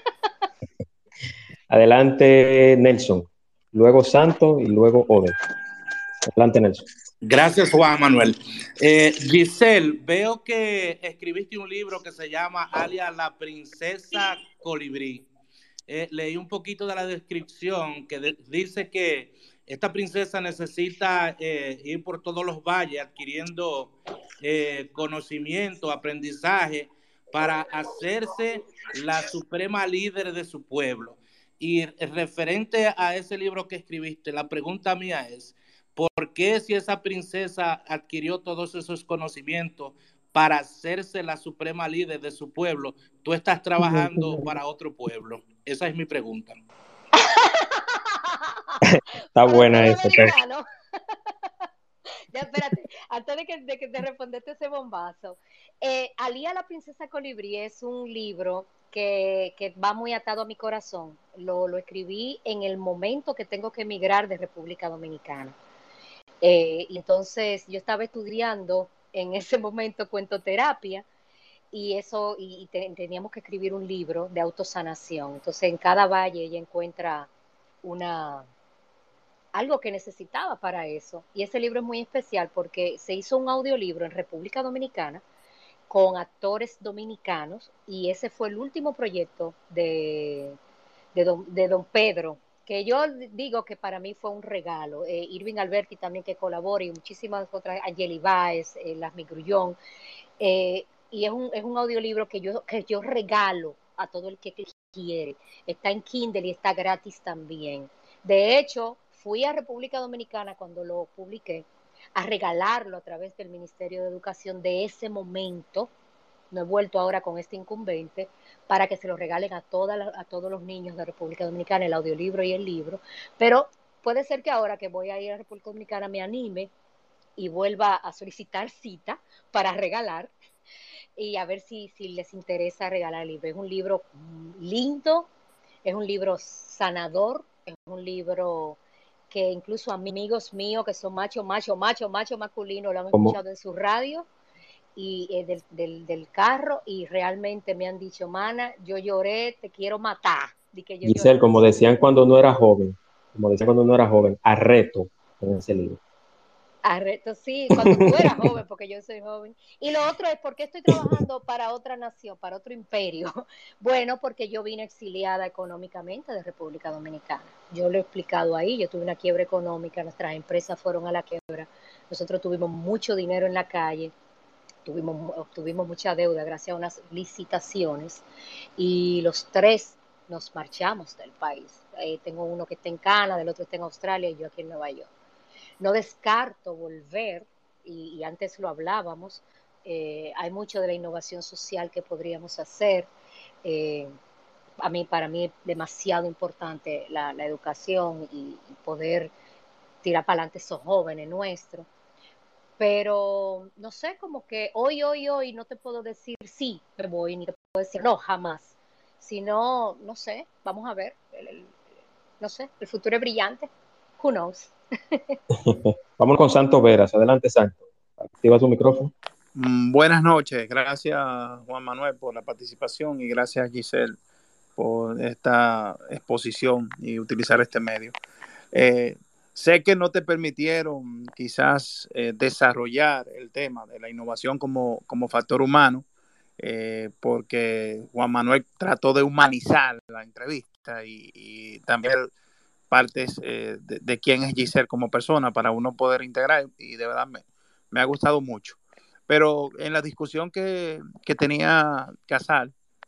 Adelante, Nelson. Luego Santo y luego Ode. Adelante, Nelson. Gracias, Juan Manuel. Eh, Giselle, veo que escribiste un libro que se llama alias La Princesa Colibrí. Eh, leí un poquito de la descripción que de, dice que esta princesa necesita eh, ir por todos los valles adquiriendo eh, conocimiento, aprendizaje para hacerse la suprema líder de su pueblo. Y referente a ese libro que escribiste, la pregunta mía es, ¿por qué si esa princesa adquirió todos esos conocimientos para hacerse la suprema líder de su pueblo, tú estás trabajando para otro pueblo? Esa es mi pregunta. Está buena esa. Ya, espérate, antes de que, de que te respondeste ese bombazo. Eh, Alía la Princesa Colibrí es un libro que, que va muy atado a mi corazón. Lo, lo escribí en el momento que tengo que emigrar de República Dominicana. Eh, y entonces yo estaba estudiando en ese momento cuentoterapia y eso y, y te, teníamos que escribir un libro de autosanación. Entonces en cada valle ella encuentra una algo que necesitaba para eso. Y ese libro es muy especial porque se hizo un audiolibro en República Dominicana con actores dominicanos y ese fue el último proyecto de, de, don, de don Pedro, que yo digo que para mí fue un regalo. Eh, Irving Alberti también que colabora y muchísimas otras, Angeli Baez, eh, Las Migrullón. Eh, y es un, es un audiolibro que yo, que yo regalo a todo el que quiere. Está en Kindle y está gratis también. De hecho, fui a República Dominicana cuando lo publiqué a regalarlo a través del Ministerio de Educación de ese momento. No he vuelto ahora con este incumbente para que se lo regalen a, toda la, a todos los niños de República Dominicana, el audiolibro y el libro. Pero puede ser que ahora que voy a ir a República Dominicana me anime y vuelva a solicitar cita para regalar y a ver si, si les interesa regalar el libro. Es un libro lindo, es un libro sanador, es un libro que incluso amigos míos que son macho, macho, macho, macho masculino lo han ¿Cómo? escuchado en su radio y eh, del, del, del carro y realmente me han dicho, mana, yo lloré, te quiero matar. Di que yo Giselle, lloré. como decían cuando no era joven, como decían cuando no era joven, a reto en ese libro. A reto, sí, cuando tú eras joven, porque yo soy joven. Y lo otro es, ¿por qué estoy trabajando para otra nación, para otro imperio? Bueno, porque yo vine exiliada económicamente de República Dominicana. Yo lo he explicado ahí, yo tuve una quiebra económica, nuestras empresas fueron a la quiebra, nosotros tuvimos mucho dinero en la calle, tuvimos, obtuvimos mucha deuda gracias a unas licitaciones y los tres nos marchamos del país. Eh, tengo uno que está en Canadá, el otro está en Australia y yo aquí en Nueva York. No descarto volver y, y antes lo hablábamos, eh, hay mucho de la innovación social que podríamos hacer. Eh, a mí, para mí es demasiado importante la, la educación y, y poder tirar para adelante esos jóvenes nuestros. Pero no sé, como que hoy, hoy, hoy no te puedo decir sí, me voy, ni te puedo decir no, jamás. Sino, no sé, vamos a ver. El, el, no sé, el futuro es brillante. Who knows? Vamos con Santo Veras. Adelante, Santo. Activa su micrófono. Mm, Buenas noches. Gracias, Juan Manuel, por la participación y gracias, Giselle, por esta exposición y utilizar este medio. Eh, sé que no te permitieron quizás eh, desarrollar el tema de la innovación como, como factor humano, eh, porque Juan Manuel trató de humanizar la entrevista y, y también partes eh, de, de quién es Giselle como persona para uno poder integrar, y de verdad me, me ha gustado mucho. Pero en la discusión que, que tenía Casal,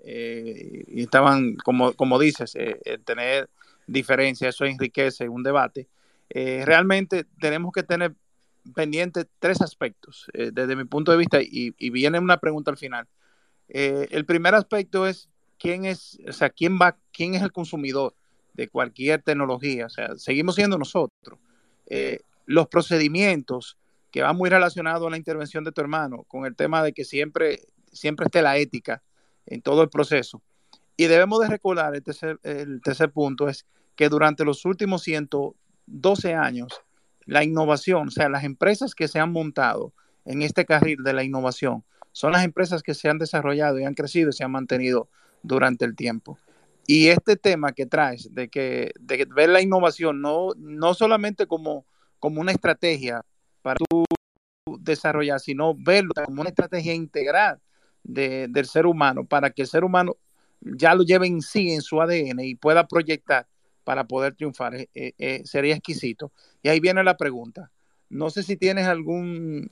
eh, y estaban, como, como dices, eh, eh, tener diferencias, eso enriquece un debate. Eh, realmente tenemos que tener pendiente tres aspectos, eh, desde mi punto de vista, y, y viene una pregunta al final. Eh, el primer aspecto es quién es, o sea, quién va, quién es el consumidor de cualquier tecnología. O sea, seguimos siendo nosotros. Eh, los procedimientos que van muy relacionados a la intervención de tu hermano, con el tema de que siempre, siempre esté la ética en todo el proceso. Y debemos de recordar, el tercer, el tercer punto es que durante los últimos ciento doce años, la innovación, o sea, las empresas que se han montado en este carril de la innovación, son las empresas que se han desarrollado y han crecido y se han mantenido durante el tiempo. Y este tema que traes de que de ver la innovación no, no solamente como, como una estrategia para tú desarrollar, sino verlo como una estrategia integral de, del ser humano para que el ser humano ya lo lleve en sí, en su A D N y pueda proyectar para poder triunfar. Eh, eh, sería exquisito. Y ahí viene la pregunta. No sé si tienes algún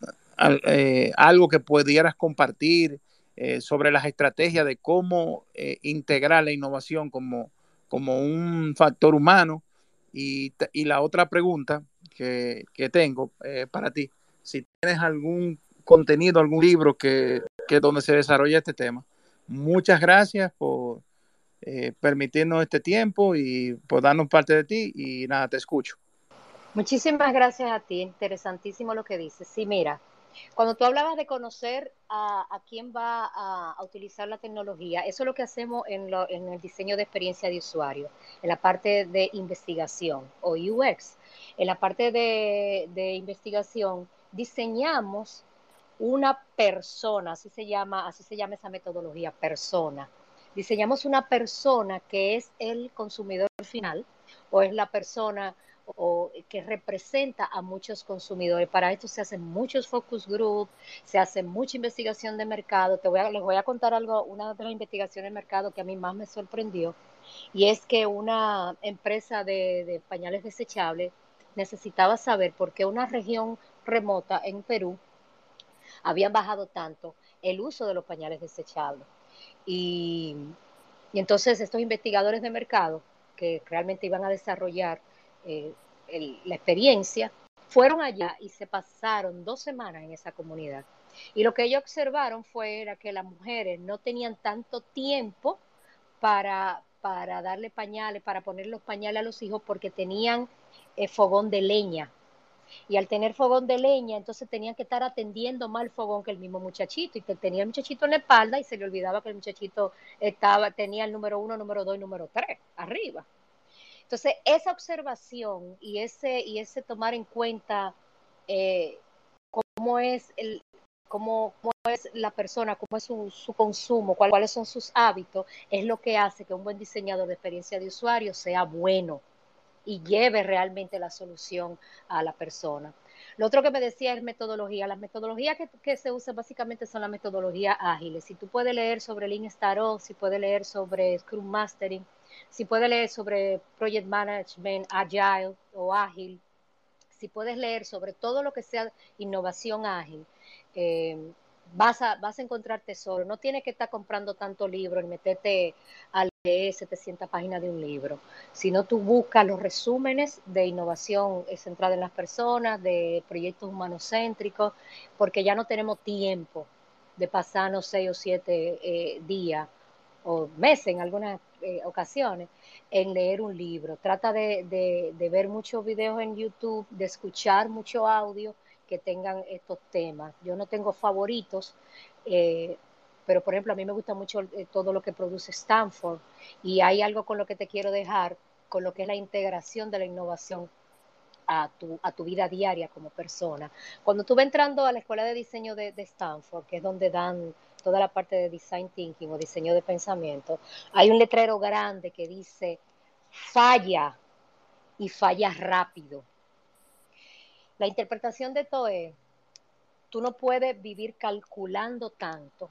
eh, algo que pudieras compartir eh, sobre las estrategias de cómo eh, integrar la innovación como, como un factor humano. Y, y la otra pregunta que, que tengo eh, para ti, si tienes algún contenido, algún libro que, que donde se desarrolla este tema. Muchas gracias por eh, permitirnos este tiempo y por darnos parte de ti y nada, te escucho. Muchísimas gracias a ti, interesantísimo lo que dices. Sí, mira, cuando tú hablabas de conocer a, a quién va a, a, utilizar la tecnología, eso es lo que hacemos en, lo, en el diseño de experiencia de usuario, en la parte de investigación o U X. En la parte de, de investigación diseñamos una persona, así se llama, así se llama esa metodología, persona. Diseñamos una persona que es el consumidor final o es la persona o que representa a muchos consumidores. Para esto se hacen muchos focus group, se hace mucha investigación de mercado. Te voy a, les voy a contar algo, una de las investigaciones de mercado que a mí más me sorprendió, y es que una empresa de, de pañales desechables necesitaba saber por qué una región remota en Perú habían bajado tanto el uso de los pañales desechables. Y, y entonces estos investigadores de mercado que realmente iban a desarrollar eh, el, la experiencia, fueron allá y se pasaron dos semanas en esa comunidad. Y lo que ellos observaron fue era que las mujeres no tenían tanto tiempo para, para darle pañales, para poner los pañales a los hijos porque tenían eh, fogón de leña. Y al tener fogón de leña, entonces tenían que estar atendiendo más el fogón que el mismo muchachito, y que tenía el muchachito en la espalda y se le olvidaba que el muchachito estaba, tenía el número uno, número dos y número tres arriba. Entonces, esa observación y ese, y ese tomar en cuenta eh, cómo es el, cómo, cómo es la persona, cómo es su, su consumo, cuál, cuáles son sus hábitos, es lo que hace que un buen diseñador de experiencia de usuario sea bueno y lleve realmente la solución a la persona. Lo otro que me decía es metodología. Las metodologías que, que se usan básicamente son las metodologías ágiles. Si tú puedes leer sobre Lean Startup, si puedes leer sobre Scrum Mastering, si puedes leer sobre Project Management, Agile o Ágil, si puedes leer sobre todo lo que sea innovación ágil, eh, vas, a, vas a encontrar tesoro. No tienes que estar comprando tanto libro y meterte al leer setecientas páginas de un libro, sino tú buscas los resúmenes de innovación centrada en las personas, de proyectos humanocéntricos, porque ya no tenemos tiempo de pasarnos seis o siete eh, días o meses en algunas eh, ocasiones en leer un libro. Trata de, de, de ver muchos videos en YouTube, de escuchar mucho audio que tengan estos temas. Yo no tengo favoritos, eh, pero por ejemplo a mí me gusta mucho eh, todo lo que produce Stanford, y hay algo con lo que te quiero dejar, con lo que es la integración de la innovación a tu, a tu vida diaria como persona. Cuando tú vas entrando a la escuela de diseño de, de Stanford, que es donde dan toda la parte de design thinking o diseño de pensamiento, hay un letrero grande que dice falla, y falla rápido. La interpretación de esto es, tú no puedes vivir calculando tanto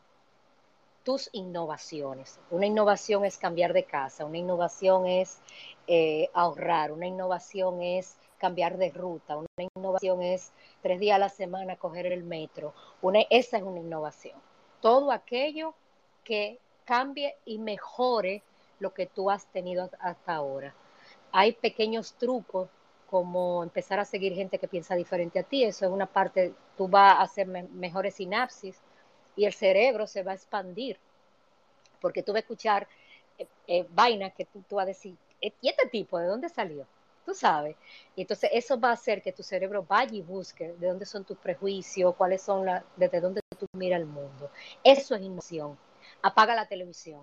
tus innovaciones. Una innovación es cambiar de casa, una innovación es eh, ahorrar, una innovación es cambiar de ruta, una innovación es tres días a la semana coger el metro. Una, esa es una innovación. Todo aquello que cambie y mejore lo que tú has tenido hasta ahora. Hay pequeños trucos como empezar a seguir gente que piensa diferente a ti. Eso es una parte, tú vas a hacer me mejores sinapsis y el cerebro se va a expandir, porque tú vas a escuchar eh, eh, vainas que tú, tú vas a decir, ¿y este tipo de dónde salió? Tú sabes. Y entonces eso va a hacer que tu cerebro vaya y busque de dónde son tus prejuicios, cuáles son las, desde dónde tú miras el mundo. Eso es innovación. Apaga la televisión.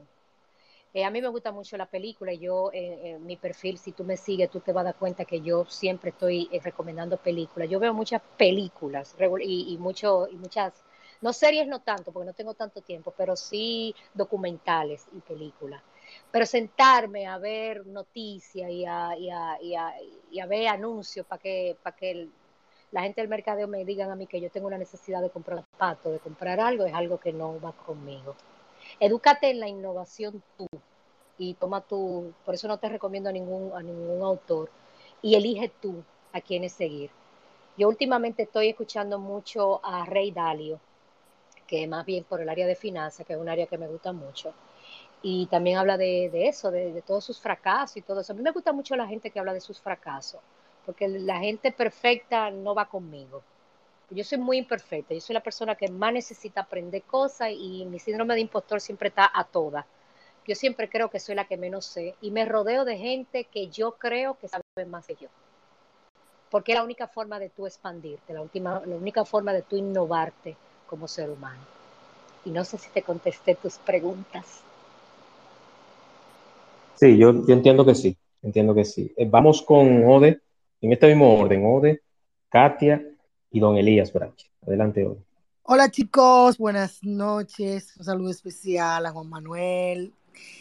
Eh, a mí me gusta mucho la película, y yo, eh, en mi perfil, si tú me sigues, tú te vas a dar cuenta que yo siempre estoy eh, recomendando películas. Yo veo muchas películas y, y, mucho, y muchas, no series no tanto, porque no tengo tanto tiempo, pero sí documentales y películas. Pero sentarme a ver noticias y a, y a, y a, y a ver anuncios para que, para que el, la gente del mercadeo me digan a mí que yo tengo una necesidad de comprar un zapato, de comprar algo, es algo que no va conmigo. Edúcate en la innovación tú y toma tu, por eso no te recomiendo a ningún, a ningún autor, y elige tú a quiénes seguir. Yo últimamente estoy escuchando mucho a Ray Dalio, que más bien por el área de finanzas, que es un área que me gusta mucho, y también habla de, de eso, de, de todos sus fracasos y todo eso. A mí me gusta mucho la gente que habla de sus fracasos, porque la gente perfecta no va conmigo. Yo soy muy imperfecta, yo soy la persona que más necesita aprender cosas, y mi síndrome de impostor siempre está a toda. Yo siempre creo que soy la que menos sé, y me rodeo de gente que yo creo que sabe más que yo. Porque es la única forma de tú expandirte, la, última, la única forma de tú innovarte como ser humano. Y no sé si te contesté tus preguntas. Sí, yo, yo entiendo que sí, entiendo que sí. Eh, vamos con Ode, en este mismo orden, Ode, Katia y don Elías Brache. Adelante, Ode. Hola chicos, buenas noches. Un saludo especial a Juan Manuel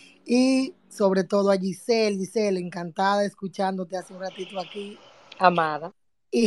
y sobre todo a Giselle. Giselle, encantada escuchándote hace un ratito aquí. Amada. Y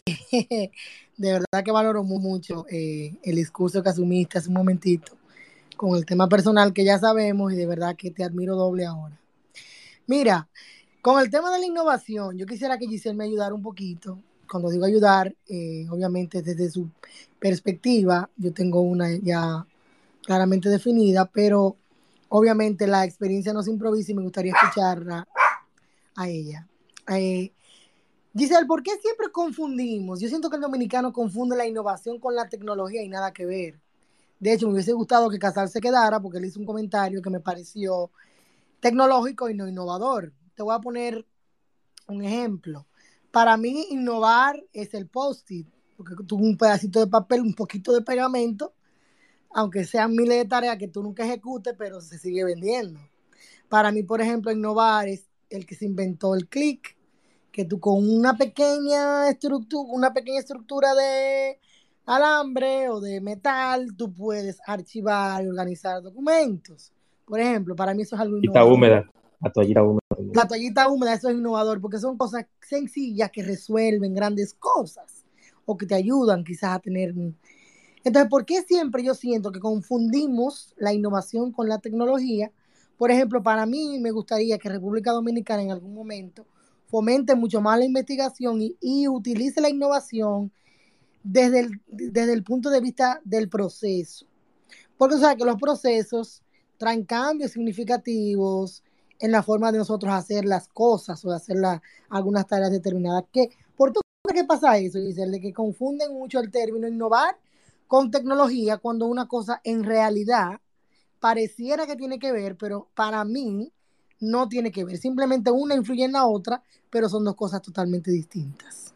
de verdad que valoro mucho eh, el discurso que asumiste hace un momentito con el tema personal que ya sabemos, y de verdad que te admiro doble ahora. Mira, con el tema de la innovación, yo quisiera que Giselle me ayudara un poquito. Cuando digo ayudar, eh, obviamente desde su perspectiva, yo tengo una ya claramente definida, pero obviamente la experiencia no se improvisa y me gustaría escucharla a ella. Eh, Giselle, ¿por qué siempre confundimos? Yo siento que el dominicano confunde la innovación con la tecnología y nada que ver. De hecho, me hubiese gustado que Casal se quedara porque él hizo un comentario que me pareció tecnológico y no innovador. Te voy a poner un ejemplo. Para mí, innovar es el post-it, porque tú un pedacito de papel, un poquito de pegamento, aunque sean miles de tareas que tú nunca ejecutes, pero se sigue vendiendo. Para mí, por ejemplo, innovar es el que se inventó el clic, que tú con una pequeña estructura, una pequeña estructura de alambre o de metal, tú puedes archivar y organizar documentos. Por ejemplo, para mí eso es algo Toallita innovador. húmeda, la toallita húmeda. La toallita húmeda, eso es innovador, porque son cosas sencillas que resuelven grandes cosas o que te ayudan quizás a tener... Entonces, ¿por qué siempre yo siento que confundimos la innovación con la tecnología? Por ejemplo, para mí me gustaría que República Dominicana en algún momento fomente mucho más la investigación y, y utilice la innovación desde el, desde el punto de vista del proceso. Porque o sea que los procesos traen cambios significativos en la forma de nosotros hacer las cosas o de hacer la, algunas tareas determinadas. ¿Qué, ¿Por qué pasa eso, Giselle? De que confunden mucho el término innovar con tecnología cuando una cosa en realidad pareciera que tiene que ver, pero para mí no tiene que ver. Simplemente una influye en la otra, pero son dos cosas totalmente distintas.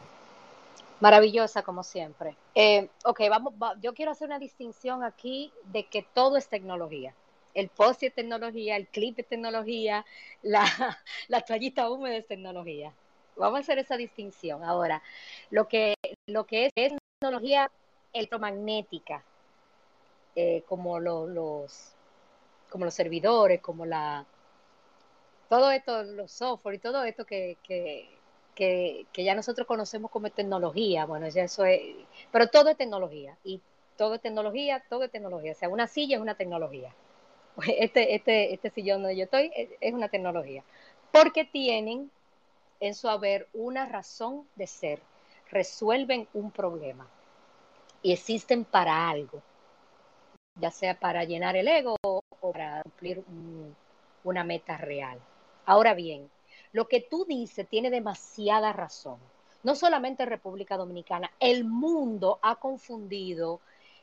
Maravillosa como siempre. Eh, ok, vamos, va, yo quiero hacer una distinción aquí de que todo es tecnología. El post es tecnología, el clip es tecnología, la, la toallita húmeda es tecnología. Vamos a hacer esa distinción. Ahora, lo que, lo que es, es tecnología electromagnética, eh, como lo, los, como los servidores, como la, todo esto, los software y todo esto que, que, que, que ya nosotros conocemos como tecnología. Bueno, ya eso es, pero todo es tecnología y todo es tecnología, todo es tecnología. O sea, una silla es una tecnología. Este, este, este sillón donde yo estoy es, es una tecnología. Porque tienen en su haber una razón de ser, resuelven un problema y existen para algo, ya sea para llenar el ego o para cumplir un, una meta real. Ahora bien, lo que tú dices tiene demasiada razón. No solamente República Dominicana, el mundo ha confundido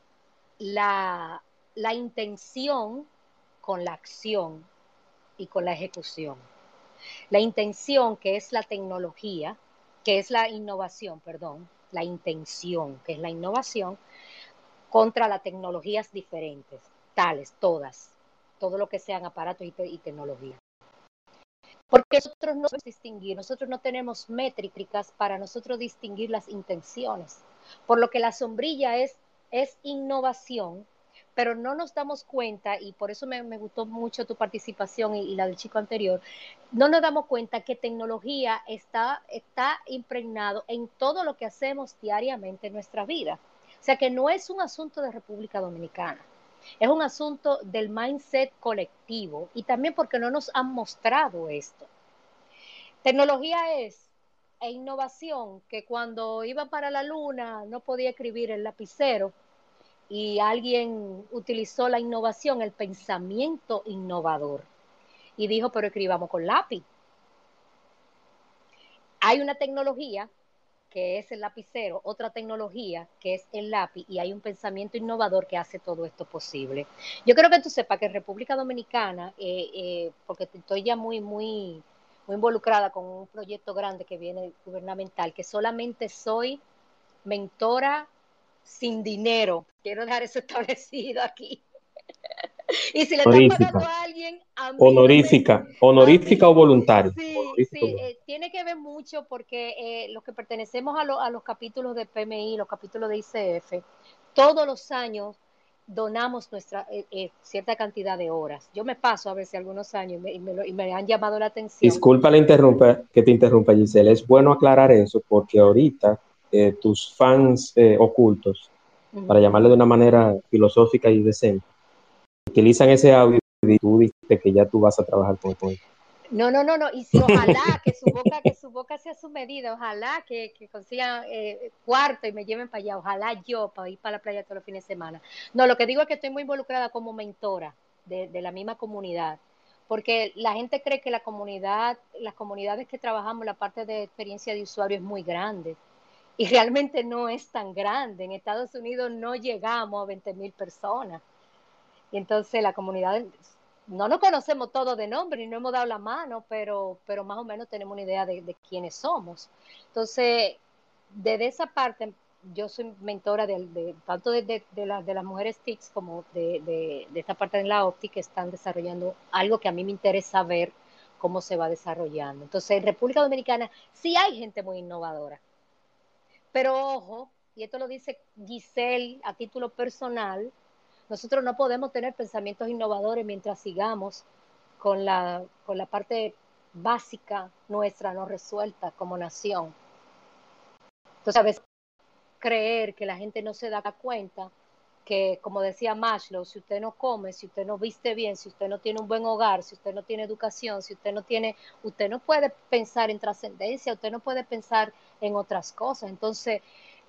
la, la intención con la acción y con la ejecución. La intención, que es la tecnología, que es la innovación, perdón, la intención, que es la innovación, contra las tecnologías diferentes, tales, todas, todo lo que sean aparatos y, te y tecnología. Porque nosotros no podemos distinguir, nosotros no tenemos métricas para nosotros distinguir las intenciones. Por lo que la sombrilla es, es innovación, pero no nos damos cuenta, y por eso me, me gustó mucho tu participación y, y la del chico anterior, no nos damos cuenta que tecnología está, está impregnado en todo lo que hacemos diariamente en nuestra vida. O sea que no es un asunto de República Dominicana. Es un asunto del mindset colectivo y también porque no nos han mostrado esto. Tecnología es e innovación, que cuando iba para la luna no podía escribir el lapicero y alguien utilizó la innovación, el pensamiento innovador y dijo, pero escribamos con lápiz. Hay una tecnología que es el lapicero, otra tecnología que es el lápiz, y hay un pensamiento innovador que hace todo esto posible. Yo creo que tú sepas que en República Dominicana, eh, eh, porque estoy ya muy, muy, muy involucrada con un proyecto grande que viene gubernamental, que solamente soy mentora sin dinero. Quiero dejar eso establecido aquí. Y si le están pagando a alguien, a mí honorífica, no me, honorífica mí, o voluntaria. Sí, Honorífica sí, eh, tiene que ver mucho porque eh, los que pertenecemos a, lo, a los capítulos de P M I, los capítulos de I C F, todos los años donamos nuestra eh, eh, cierta cantidad de horas. Yo me paso a veces algunos años y me, y me, lo, y me han llamado la atención. Disculpa la interrumpa, que te interrumpa, Giselle. Es bueno aclarar eso porque ahorita eh, tus fans eh, ocultos, uh-huh, para llamarle de una manera filosófica y decente, utilizan ese audio y tú dices que ya tú vas a trabajar con él. No, no, no, no, y si ojalá que su boca, que su boca sea su medida, ojalá que, que consigan eh, cuarto y me lleven para allá, ojalá yo para ir para la playa todos los fines de semana. No, lo que digo es que estoy muy involucrada como mentora de, de la misma comunidad, porque la gente cree que la comunidad, las comunidades que trabajamos, la parte de experiencia de usuario es muy grande, y realmente no es tan grande. En Estados Unidos no llegamos a veinte mil personas, y entonces la comunidad... No nos conocemos todos de nombre y no hemos dado la mano, pero, pero más o menos tenemos una idea de, de quiénes somos. Entonces, desde esa parte, yo soy mentora de, de, tanto de, de, de, la, de las mujeres T I C como de, de, de esta parte de la O P T I, que están desarrollando algo que a mí me interesa ver cómo se va desarrollando. Entonces, en República Dominicana sí hay gente muy innovadora. Pero ojo, y esto lo dice Giselle a título personal, nosotros no podemos tener pensamientos innovadores mientras sigamos con la, con la parte básica nuestra no resuelta como nación. Entonces, a veces creer que la gente no se da cuenta que, como decía Maslow, si usted no come, si usted no viste bien, si usted no tiene un buen hogar, si usted no tiene educación, si usted no tiene, usted no puede pensar en trascendencia, usted no puede pensar en otras cosas. Entonces,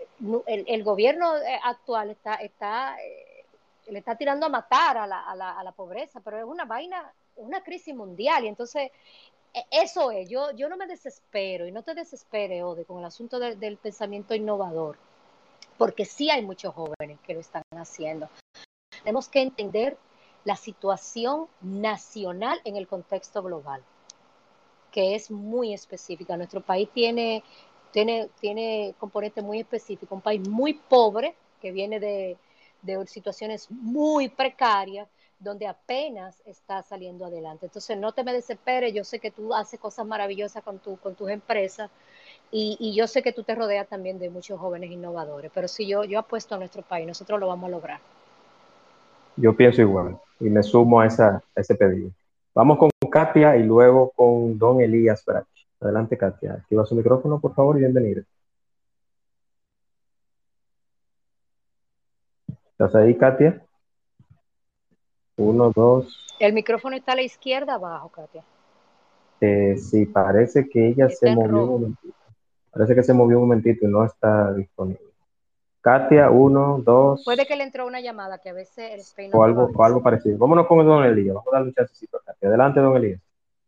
el, el gobierno actual está... está le está tirando a matar a la, a, la, a la pobreza, pero es una vaina una crisis mundial. Y entonces, eso es, yo, yo no me desespero, y no te desesperes, Ode, con el asunto de, del pensamiento innovador, porque sí hay muchos jóvenes que lo están haciendo. Tenemos que entender la situación nacional en el contexto global, que es muy específica. Nuestro país tiene, tiene, tiene componentes muy específicos, un país muy pobre, que viene de, de situaciones muy precarias, donde apenas está saliendo adelante. Entonces, no te me desesperes, yo sé que tú haces cosas maravillosas con, tu, con tus empresas, y, y yo sé que tú te rodeas también de muchos jóvenes innovadores, pero si yo, yo apuesto a nuestro país, nosotros lo vamos a lograr. Yo pienso igual y me sumo a, esa, a ese pedido. Vamos con Katia y luego con don Elías Brach. Adelante, Katia. Activa su micrófono, por favor, y bienvenida. ¿Estás ahí, Katia? Uno, dos. El micrófono está a la izquierda abajo, Katia. Eh, sí, parece que ella Está se movió un momentito. Parece que se movió un momentito y no está disponible. Katia, uno, dos. Puede que le entró una llamada, que a veces el Spain no O te lo algo, o algo avisa. parecido. Vámonos con don Elías. Vamos a darle un chancecito a Katia. Adelante, don Elías.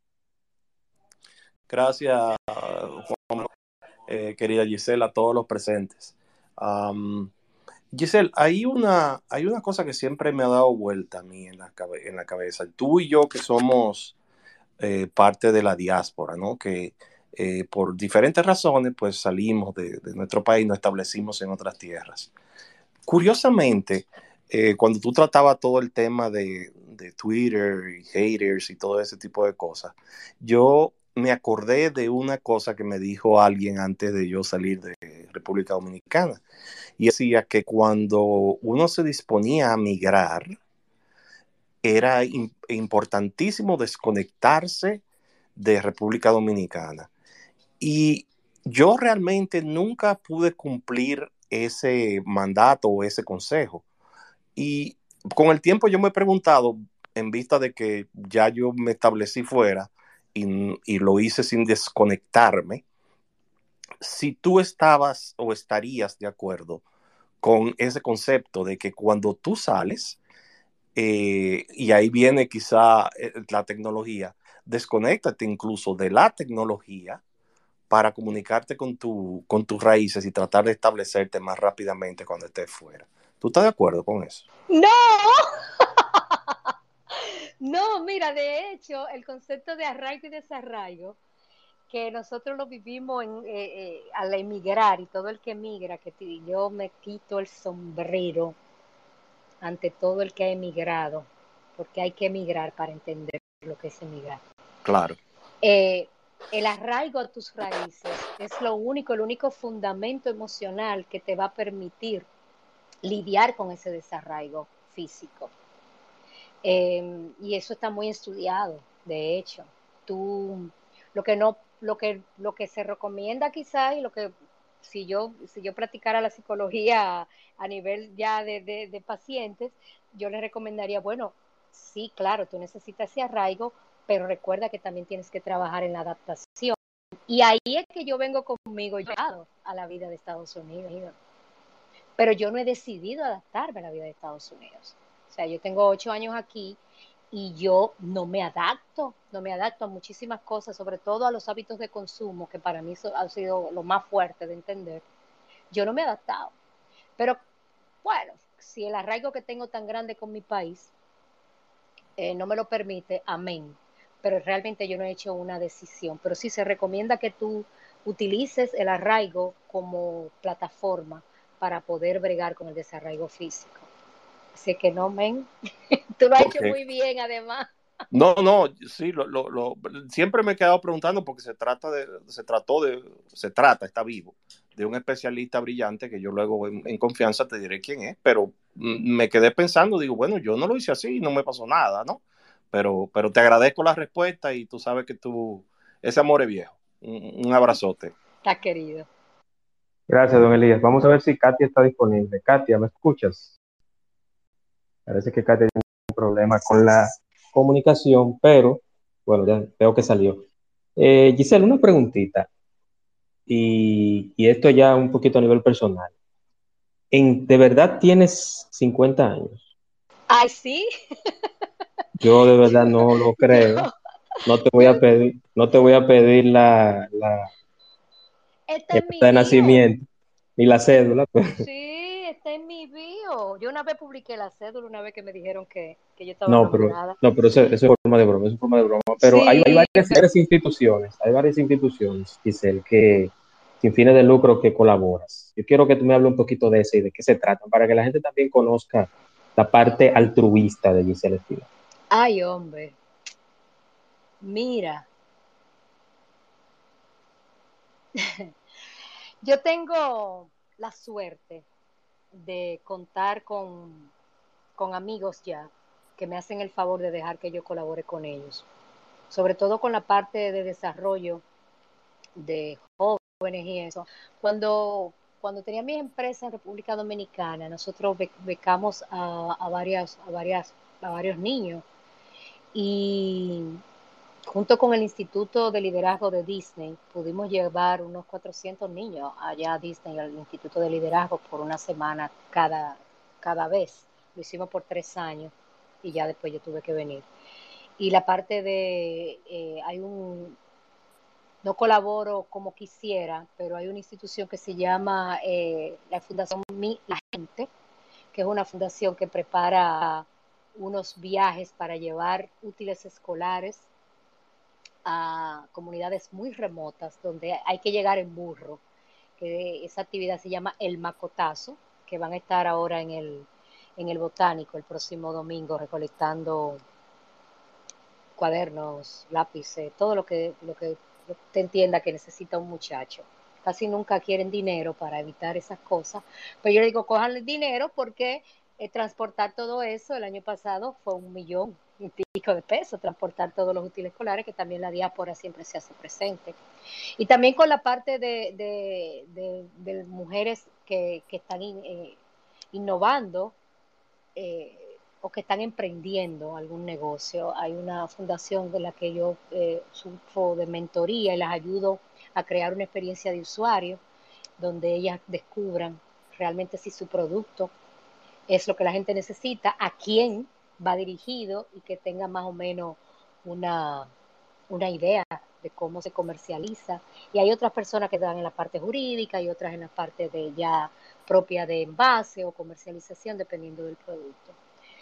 Gracias, Juan, eh, querida Giselle, a todos los presentes. Um, Giselle, hay una, hay una cosa que siempre me ha dado vuelta a mí en la, cabe- en la cabeza. Tú y yo, que somos eh, parte de la diáspora, ¿no? Que eh, por diferentes razones, pues salimos de, de nuestro país, nos establecimos en otras tierras. Curiosamente, eh, cuando tú tratabas todo el tema de, de Twitter y haters y todo ese tipo de cosas, yo me acordé de una cosa que me dijo alguien antes de yo salir de República Dominicana. Y decía que cuando uno se disponía a migrar, era im- importantísimo desconectarse de República Dominicana. Y yo realmente nunca pude cumplir ese mandato o ese consejo. Y con el tiempo yo me he preguntado, en vista de que ya yo me establecí fuera y, y lo hice sin desconectarme, si tú estabas o estarías de acuerdo con ese concepto de que cuando tú sales, eh, y ahí viene quizá eh, la tecnología, desconéctate incluso de la tecnología para comunicarte con, tu, con tus raíces y tratar de establecerte más rápidamente cuando estés fuera. ¿Tú estás de acuerdo con eso? ¡No! No, mira, de hecho, el concepto de arraigo y desarraigo, que nosotros lo vivimos en, eh, eh, al emigrar, y todo el que emigra, que t- yo me quito el sombrero ante todo el que ha emigrado, porque hay que emigrar para entender lo que es emigrar. Claro. Eh, el arraigo a tus raíces es lo único, el único fundamento emocional que te va a permitir lidiar con ese desarraigo físico. Eh, y eso está muy estudiado, de hecho. Tú, lo que no, lo que, lo que se recomienda quizás, y lo que si yo, si yo practicara la psicología a nivel ya de, de, de pacientes, yo les recomendaría, bueno, sí, claro, tú necesitas ese arraigo, pero recuerda que también tienes que trabajar en la adaptación. Y ahí es que yo vengo conmigo ya a la vida de Estados Unidos. Pero yo no he decidido adaptarme a la vida de Estados Unidos. O sea, yo tengo ocho años aquí y yo no me adapto, no me adapto a muchísimas cosas, sobre todo a los hábitos de consumo, que para mí so, ha sido lo más fuerte de entender. Yo no me he adaptado. Pero bueno, si el arraigo que tengo tan grande con mi país eh, no me lo permite, amén. Pero realmente yo no he hecho una decisión. Pero sí se recomienda que tú utilices el arraigo como plataforma para poder bregar con el desarraigo físico. Así que no, men, tú lo has Okay. hecho muy bien, además. No, no, sí, lo, lo, lo, siempre me he quedado preguntando porque se trata de, se trató de, se trata, está vivo, de un especialista brillante que yo luego en, en confianza te diré quién es, pero me quedé pensando, digo, bueno, yo no lo hice así, no me pasó nada, ¿no? Pero, pero te agradezco la respuesta y tú sabes que tú, ese amor es viejo. Un, un abrazote. Está querido. Gracias, don Elías. Vamos a ver si Katia está disponible. Katia, ¿me escuchas? Parece que Katia tiene un problema con la comunicación, pero bueno, ya veo que salió. Eh, Giselle, una preguntita, y, y esto ya un poquito a nivel personal. ¿En, ¿De verdad tienes cincuenta años? Ay, sí. Yo de verdad no lo creo. No te voy a pedir, no te voy a pedir la, la Está el en acta mi de bio. nacimiento ni la cédula, pero Sí, está en mi bio. Yo una vez publiqué la cédula, una vez que me dijeron que, que yo estaba no, pero enamorada. no, pero eso, eso es forma de broma, eso es forma de broma. Pero hay, hay Sí, varias, varias instituciones, hay varias instituciones, Giselle, que sin fines de lucro que colaboras. Yo quiero que tú me hables un poquito de eso y de qué se trata, para que la gente también conozca la parte altruista de Giselle Espina. ay, hombre, mira, yo tengo la suerte de contar con, con amigos ya que me hacen el favor de dejar que yo colabore con ellos, sobre todo con la parte de desarrollo de jóvenes y eso. Cuando, cuando tenía mi empresa en República Dominicana, nosotros be- becamos a, a, varias, a, varias, a varios niños y junto con el Instituto de Liderazgo de Disney pudimos llevar unos cuatrocientos niños allá a Disney, al Instituto de Liderazgo, por una semana cada, cada vez. Lo hicimos por tres años y ya después yo tuve que venir. Y la parte de, eh, hay un, no colaboro como quisiera, pero hay una institución que se llama eh, la Fundación Mi La Gente, que es una fundación que prepara unos viajes para llevar útiles escolares a comunidades muy remotas donde hay que llegar en burro, que esa actividad se llama El Macotazo, que van a estar ahora en el, en el Botánico el próximo domingo recolectando cuadernos, lápices, todo lo que, lo que te entienda que necesita un muchacho. Casi nunca quieren dinero para evitar esas cosas, pero yo le digo, cojan el dinero porque eh, transportar todo eso el año pasado fue un millón y pico de pesos, transportar todos los útiles escolares, que también la diáspora siempre se hace presente. Y también con la parte de, de, de, de mujeres que, que están in, eh, innovando, eh, o que están emprendiendo algún negocio. Hay una fundación de la que yo eh, sufro de mentoría y las ayudo a crear una experiencia de usuario donde ellas descubran realmente si su producto es lo que la gente necesita, a quién va dirigido y que tenga más o menos una, una idea de cómo se comercializa. Y hay otras personas que están en la parte jurídica y otras en la parte de ya propia de envase o comercialización, dependiendo del producto.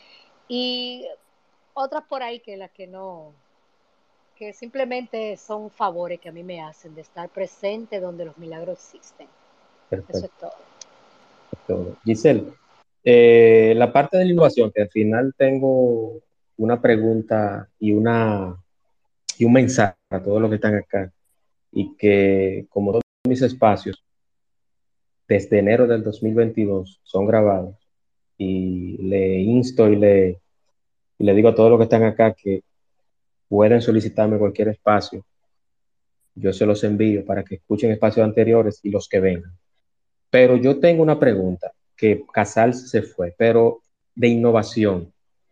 Y otras por ahí que las que no, que simplemente son favores que a mí me hacen de estar presente donde los milagros existen. Eso es Perfecto. todo. Todo. Giselle, eh, la parte de la innovación, que al final tengo una pregunta y, una, y un mensaje a todos los que están acá, y que como todos mis espacios, desde enero del dos mil veintidós son grabados, y le insto y le, y le digo a todos los que están acá que pueden solicitarme cualquier espacio, yo se los envío para que escuchen espacios anteriores y los que vengan. Pero yo tengo una pregunta, que Casal se fue, pero de innovación,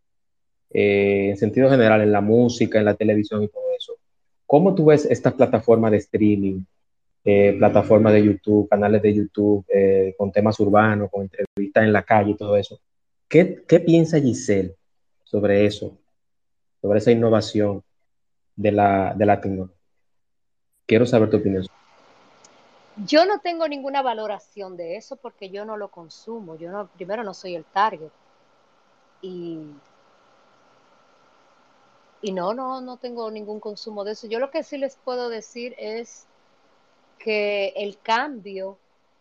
eh, en sentido general, en la música, en la televisión y todo eso. ¿Cómo tú ves estas plataformas de streaming, eh, plataformas de YouTube, canales de YouTube, eh, con temas urbanos, con entrevistas en la calle y todo eso? ¿Qué, qué piensa Giselle sobre eso, sobre esa innovación de la, de la tecnología? Quiero saber tu opinión. Yo no tengo ninguna valoración de eso porque yo no lo consumo. Yo no, primero no soy el target. Y, y no, no, no tengo ningún consumo de eso. Yo lo que sí les puedo decir es que el cambio,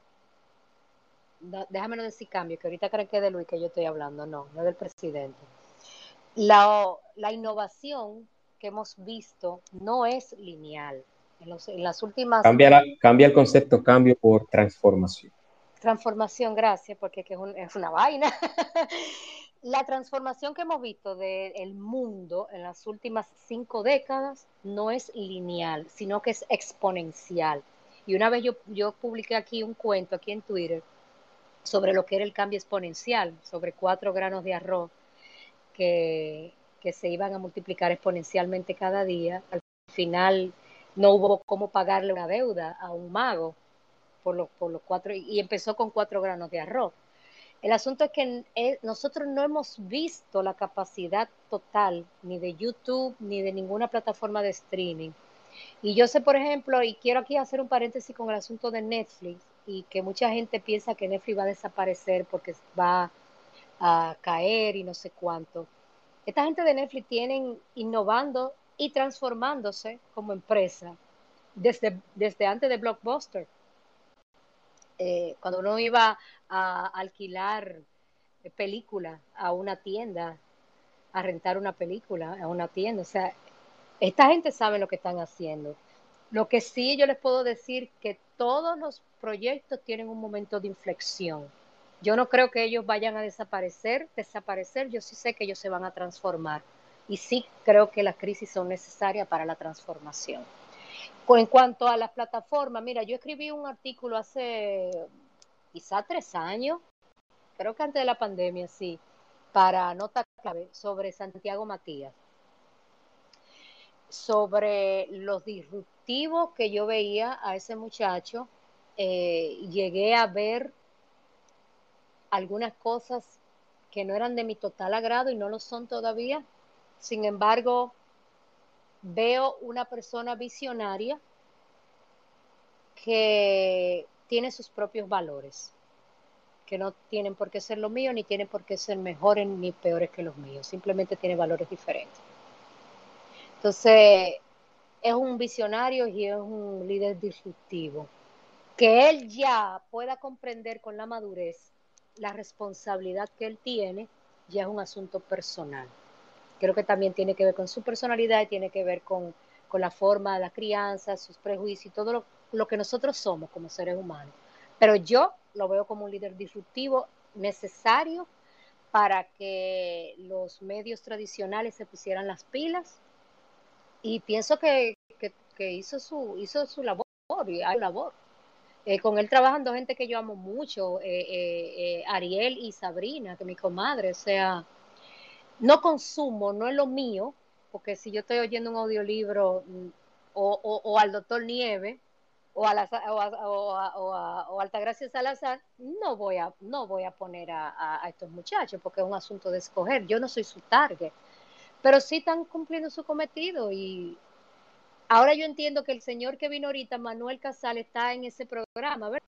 da- déjame no decir cambio, que ahorita creen que es de Luis que yo estoy hablando, no, no es del presidente. La, la innovación que hemos visto no es lineal. En, los- en las últimas Cambia, la, cambia el concepto cambio por transformación. transformación, gracias, porque es, que es, un, es una vaina. La transformación que hemos visto del mundo en las últimas cinco décadas no es lineal, sino que es exponencial. Y una vez yo, yo publiqué aquí un cuento, aquí en Twitter, sobre lo que era el cambio exponencial, sobre cuatro granos de arroz que, que se iban a multiplicar exponencialmente cada día. Al final no hubo cómo pagarle una deuda a un mago por los, por los cuatro, y empezó con cuatro granos de arroz. El asunto es que eh, nosotros no hemos visto la capacidad total ni de YouTube ni de ninguna plataforma de streaming. Y yo sé, por ejemplo, y quiero aquí hacer un paréntesis con el asunto de Netflix, y que mucha gente piensa que Netflix va a desaparecer porque va a caer y no sé cuánto. Esta gente de Netflix tienen innovando y transformándose como empresa desde, desde antes de Blockbuster. Eh, cuando uno iba a alquilar película a una tienda, a rentar una película a una tienda, o sea, esta gente sabe lo que están haciendo. Lo que sí yo les puedo decir que todos los proyectos tienen un momento de inflexión. Yo no creo que ellos vayan a desaparecer, desaparecer, yo sí sé que ellos se van a transformar. Y sí creo que las crisis son necesarias para la transformación. En cuanto a las plataformas, mira, yo escribí un artículo hace quizá tres años, creo que antes de la pandemia, sí, para Nota Clave, sobre Santiago Matías, sobre los disruptivos que yo veía a ese muchacho. Eh, llegué a ver algunas cosas que no eran de mi total agrado y no lo son todavía. Sin embargo, veo una persona visionaria que tiene sus propios valores, que no tienen por qué ser los míos, ni tienen por qué ser mejores ni peores que los míos, simplemente tiene valores diferentes. Entonces, es un visionario y es un líder disruptivo. Que él ya pueda comprender con la madurez la responsabilidad que él tiene, ya es un asunto personal. Creo que también tiene que ver con su personalidad y tiene que ver con, con la forma, la crianza, sus prejuicios y todo lo, lo que nosotros somos como seres humanos. Pero yo lo veo como un líder disruptivo necesario para que los medios tradicionales se pusieran las pilas, y pienso que, que, que hizo, su, hizo su labor y hay labor. Eh, con él trabajan dos gente que yo amo mucho, eh, eh, eh, Ariel y Sabrina, que mi comadre, o sea, no consumo, no es lo mío, porque si yo estoy oyendo un audiolibro mm, o, o, o al doctor Nieve o a, la, o, a, o, a, o, a, o a Altagracia Salazar, no voy a, no voy a poner a, a, a estos muchachos porque es un asunto de escoger, yo no soy su target, pero sí están cumpliendo su cometido. Y ahora yo entiendo que el señor que vino ahorita, Manuel Casal, está en ese programa, ¿verdad?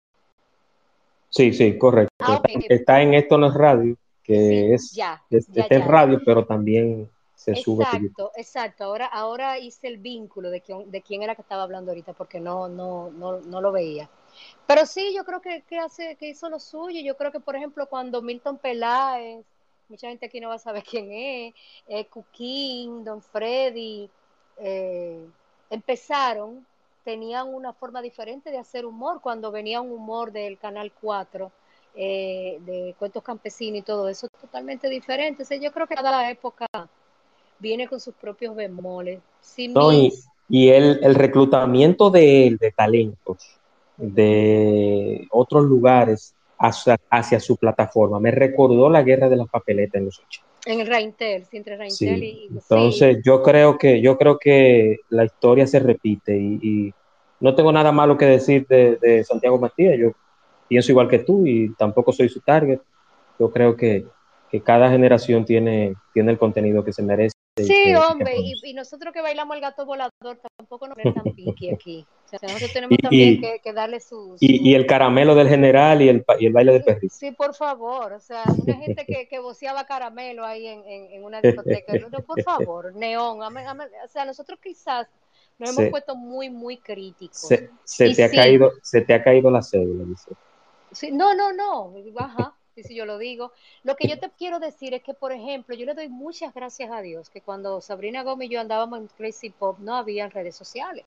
Sí, sí, correcto. Ah, okay. Está en Esto No es Radio, que Sí, es, ya, es- ya, está en ya. radio, pero también se sube por YouTube. Exacto, exacto. Ahora, ahora hice el vínculo de quién, de quién era que estaba hablando ahorita, porque no, no, no, no lo veía. Pero sí, yo creo que, que hace, que hizo lo suyo. Yo creo que, por ejemplo, cuando Milton Peláez, mucha gente aquí no va a saber quién es, eh, Cuquín, Don Freddy, eh, empezaron, tenían una forma diferente de hacer humor. Cuando venía un humor del Canal cuatro, eh, de cuentos campesinos y todo eso, totalmente diferente. O sea, yo creo que cada época viene con sus propios bemoles. Si No, y, mis... y el, el reclutamiento de él, de talentos Ujú. de otros lugares hacia, hacia su plataforma, me recordó la guerra de las papeletas en los ochenta. En el Raintel, sí, entre Raintel Sí, y, y- sí, entonces yo creo que, yo creo que la historia se repite y, y no tengo nada malo que decir de, de Santiago Matías. Yo pienso igual que tú y tampoco soy su target. Yo creo que, que cada generación tiene, tiene el contenido que se merece y sí, que, y que hombre, y, produce. y nosotros que bailamos el gato volador tampoco nos ven tan piqui aquí. O sea, nosotros Y, tenemos también y, que, que darle su, y, y su... el caramelo del general y el, pa- y el baile del perrito. Sí, por favor, o sea, una gente que, que voceaba caramelo ahí en, en, en una discoteca, no, no, por favor, neón, ame- ame- o sea, nosotros quizás nos hemos Se, puesto muy, muy críticos. se, se Y te ha sí, caído, se te ha caído la cédula, dice. sí, no, no, no, ajá, sí, sí, yo lo digo. Lo que yo te quiero decir es que, por ejemplo, yo le doy muchas gracias a Dios que cuando Sabrina Gómez y yo andábamos en Crazy Pop no había redes sociales.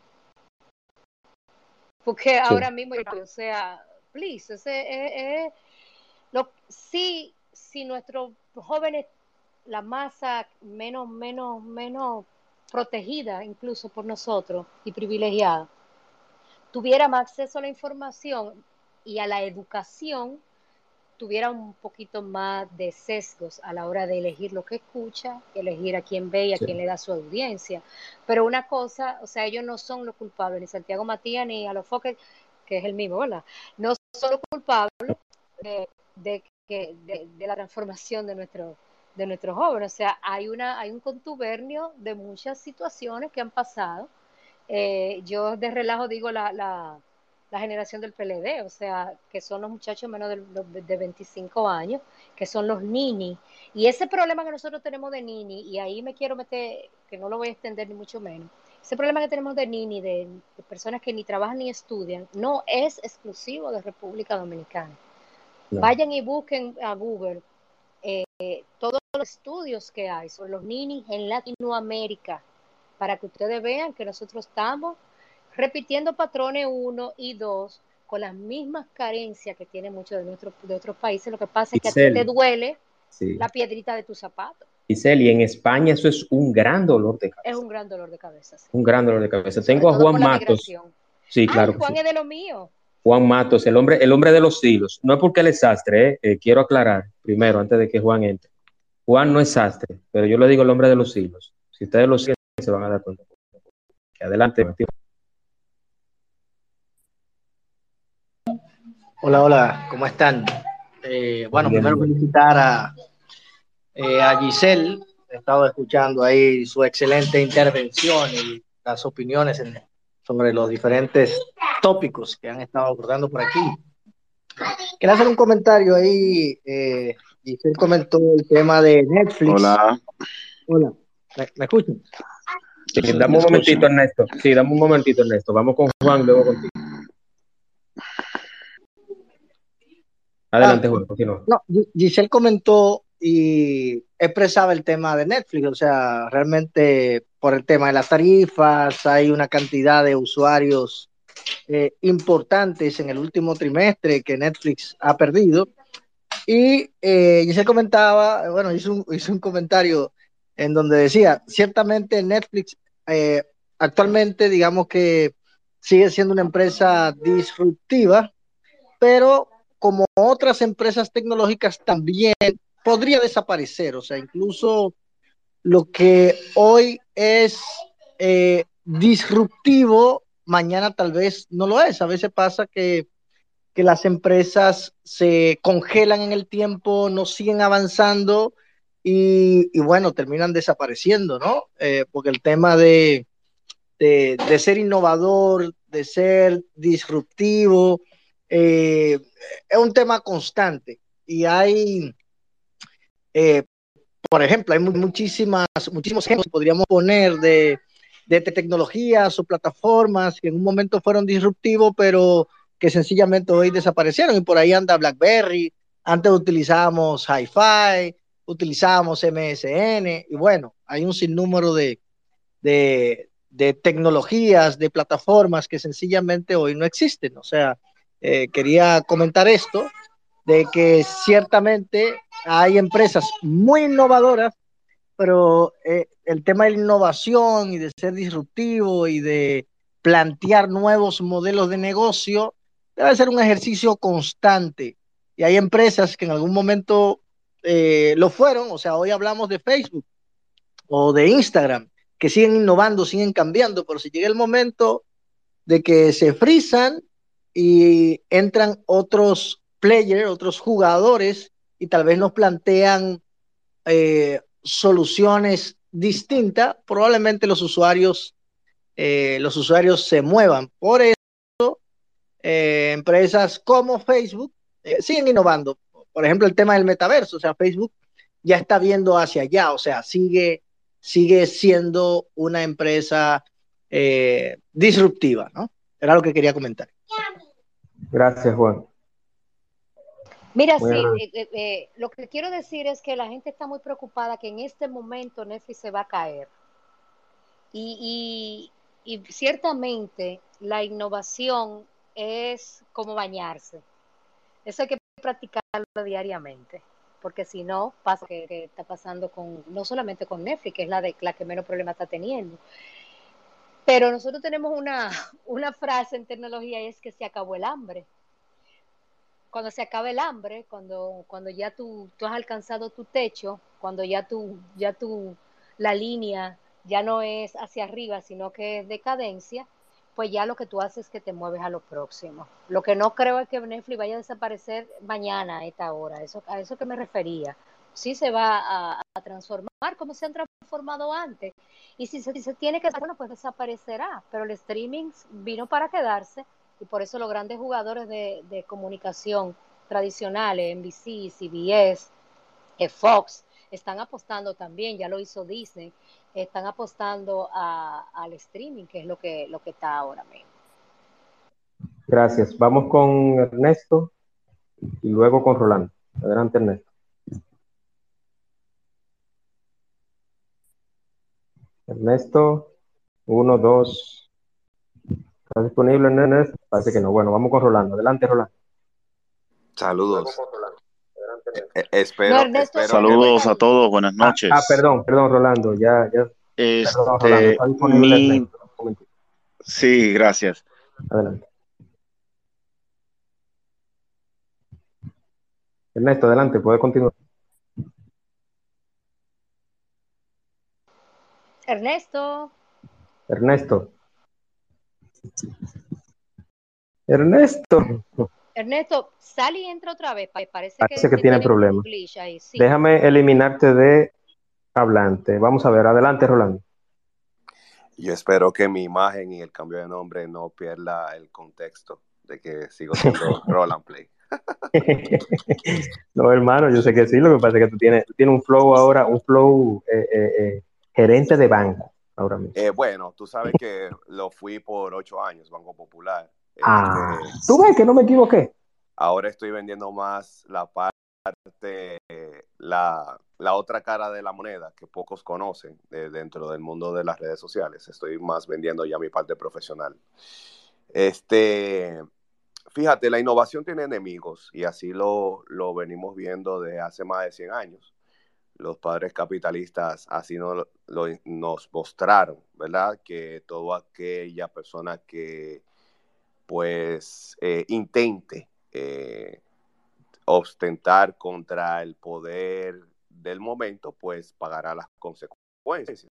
Porque Sí. ahora mismo, o sea, please, ese, eh, eh, lo, sí, si nuestros jóvenes, la masa menos, menos, menos protegida incluso por nosotros y privilegiada, tuviera más acceso a la información y a la educación, tuviera un poquito más de sesgos a la hora de elegir lo que escucha, elegir a quién ve y a Sí. quién le da su audiencia. Pero una cosa, o sea, ellos no son los culpables, ni Santiago Matías ni Alofoque, que es el mismo, ¿verdad? No son los culpables de, de que de, de la transformación de nuestro de nuestros jóvenes. O sea, hay una hay un contubernio de muchas situaciones que han pasado. Eh, yo de relajo digo la, la, la generación del P L D, o sea, que son los muchachos menos de, de veinticinco años, que son los nini. Y ese problema que nosotros tenemos de nini, y ahí me quiero meter, que no lo voy a extender ni mucho menos, ese problema que tenemos de nini, de, de personas que ni trabajan ni estudian, no es exclusivo de República Dominicana. No. Vayan y busquen a Google eh, todos los estudios que hay sobre los ninis en Latinoamérica, para que ustedes vean que nosotros estamos repitiendo patrones uno y dos con las mismas carencias que tienen muchos de, nuestro, de otros países. Lo que pasa es que Giselle, a ti te duele sí. la piedrita de tu zapato. Giselle, y en España eso es un gran dolor de cabeza. Es un gran dolor de cabeza. Sí. Un gran dolor de cabeza. Sobre Tengo a todo Juan por la Matos. migración. Sí, claro. Ay, Juan sí. es de lo mío. Juan Matos, el hombre, el hombre de los hilos. No es porque él es sastre, ¿eh? Eh, quiero aclarar primero, antes de que Juan entre. Juan no es sastre, pero yo le digo el hombre de los hilos. Si ustedes lo siguen, se van a dar cuenta. Adelante, Matías. Hola, hola, ¿cómo están? Eh, bueno, Bien, primero bien. felicitar a, eh, a Giselle. He estado escuchando ahí su excelente intervención y las opiniones en- sobre los diferentes tópicos que han estado abordando por aquí. Quería hacer un comentario ahí. Eh, Giselle comentó el tema de Netflix. Hola. Hola, ¿me, me escuchan? Sí, Sí, dame me un momentito, escuchan. Ernesto. Sí, dame un momentito, Ernesto. Vamos con Juan, luego contigo. Adelante, Ah, Juan, continúa. no, Gi- Giselle comentó y expresaba el tema de Netflix, o sea, realmente por el tema de las tarifas, hay una cantidad de usuarios eh, importantes en el último trimestre que Netflix ha perdido. Y eh, Giselle comentaba, bueno, hizo un, hizo un comentario en donde decía, ciertamente Netflix eh, actualmente, digamos que sigue siendo una empresa disruptiva, pero como otras empresas tecnológicas también podría desaparecer. O sea, incluso lo que hoy es eh, disruptivo, mañana tal vez no lo es. A veces pasa que, que las empresas se congelan en el tiempo, no siguen avanzando y, y bueno, terminan desapareciendo, ¿no? Eh, porque el tema de, de, de ser innovador, de ser disruptivo, eh, es un tema constante y hay, eh, por ejemplo, hay muchísimas, muchísimos ejemplos que podríamos poner de, de tecnologías o plataformas que en un momento fueron disruptivos, pero que sencillamente hoy desaparecieron y por ahí anda BlackBerry, antes utilizábamos Hi-Fi, utilizábamos M S N y bueno, hay un sinnúmero de, de, de tecnologías, de plataformas que sencillamente hoy no existen. O sea, eh, quería comentar esto, de que ciertamente hay empresas muy innovadoras, pero eh, el tema de la innovación y de ser disruptivo y de plantear nuevos modelos de negocio debe ser un ejercicio constante. Y hay empresas que en algún momento eh, lo fueron, o sea, hoy hablamos de Facebook o de Instagram, que siguen innovando, siguen cambiando, pero si llega el momento de que se frisan y entran otros players, otros jugadores, y tal vez nos plantean eh, soluciones distintas, probablemente los usuarios, eh, los usuarios se muevan. Por eso, eh, empresas como Facebook eh, siguen innovando. Por ejemplo, el tema del metaverso, o sea, Facebook ya está viendo hacia allá, o sea, sigue, sigue siendo una empresa eh, disruptiva, ¿no? Era lo que quería comentar. Gracias, Juan. Mira, Muy sí, agradable. eh, eh, eh, lo que quiero decir es que la gente está muy preocupada que en este momento Netflix se va a caer. Y, y, y ciertamente la innovación es como bañarse. Eso hay que practicarlo diariamente, porque si no, pasa que, que está pasando con, no solamente con Netflix, que es la, de, la que menos problema está teniendo, pero nosotros tenemos una, una frase en tecnología y es que se acabó el hambre. Cuando se acabe el hambre, cuando, cuando ya tú, tú has alcanzado tu techo, cuando ya tú, ya tú, la línea ya no es hacia arriba, sino que es decadencia, pues ya lo que tú haces es que te mueves a lo próximo. Lo que no creo es que Netflix vaya a desaparecer mañana a esta hora, eso, a eso que me refería. Sí se va a, a transformar como se han transformado antes. Y si se, si se tiene que, bueno, pues desaparecerá. Pero el streaming vino para quedarse y por eso los grandes jugadores de, de comunicación tradicionales, N B C, C B S, eh, Fox, están apostando también, ya lo hizo Disney, están apostando a, al streaming, que es lo que, lo que está ahora mismo. Gracias. Vamos con Ernesto y luego con Rolando. Adelante, Ernesto. Ernesto, uno, dos. ¿Está disponible, Ernesto? Parece que no. Bueno, vamos con Rolando. Adelante, Rolando. Saludos. Eh, No, espero, Ernesto, espero que Saludos me... a todos, buenas Ah, noches. ah, perdón, perdón, Rolando. Ya, ya. Perdón, Rolando. Este, Está disponible mi, Ernesto. Un momentito. sí, gracias. Adelante. Ernesto, adelante, puede continuar. Ernesto. Ernesto. Ernesto. Ernesto, sal y entra otra vez. Parece que, Parece que que tiene tiene un problemas. glitch ahí. Sí. Déjame eliminarte de hablante. Vamos a ver, adelante, Rolando. Yo espero que mi imagen y el cambio de nombre no pierda el contexto de que sigo siendo Roland Play. No, hermano, yo sé que sí. Lo que pasa es que tú tienes, tú tienes un flow ahora, un flow eh, eh, eh, gerente de banco ahora mismo. Eh, bueno, tú sabes que lo fui por ocho años, Banco Popular. Ah, Este, tú ves que no me equivoqué. ahora estoy vendiendo más la parte, la, la otra cara de la moneda que pocos conocen eh, dentro del mundo de las redes sociales. Estoy más vendiendo ya mi parte profesional. Este, fíjate, la innovación tiene enemigos y así lo, lo venimos viendo desde hace más de cien años. Los padres capitalistas así no, lo, nos mostraron, ¿verdad? Que toda aquella persona que pues eh, intente eh, ostentar contra el poder del momento, pues pagará las consecuencias.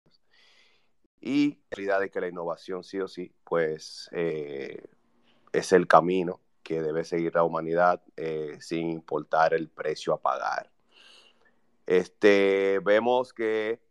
Y la realidad de que la innovación sí o sí, pues eh, es el camino que debe seguir la humanidad eh, sin importar el precio a pagar. Este, vemos que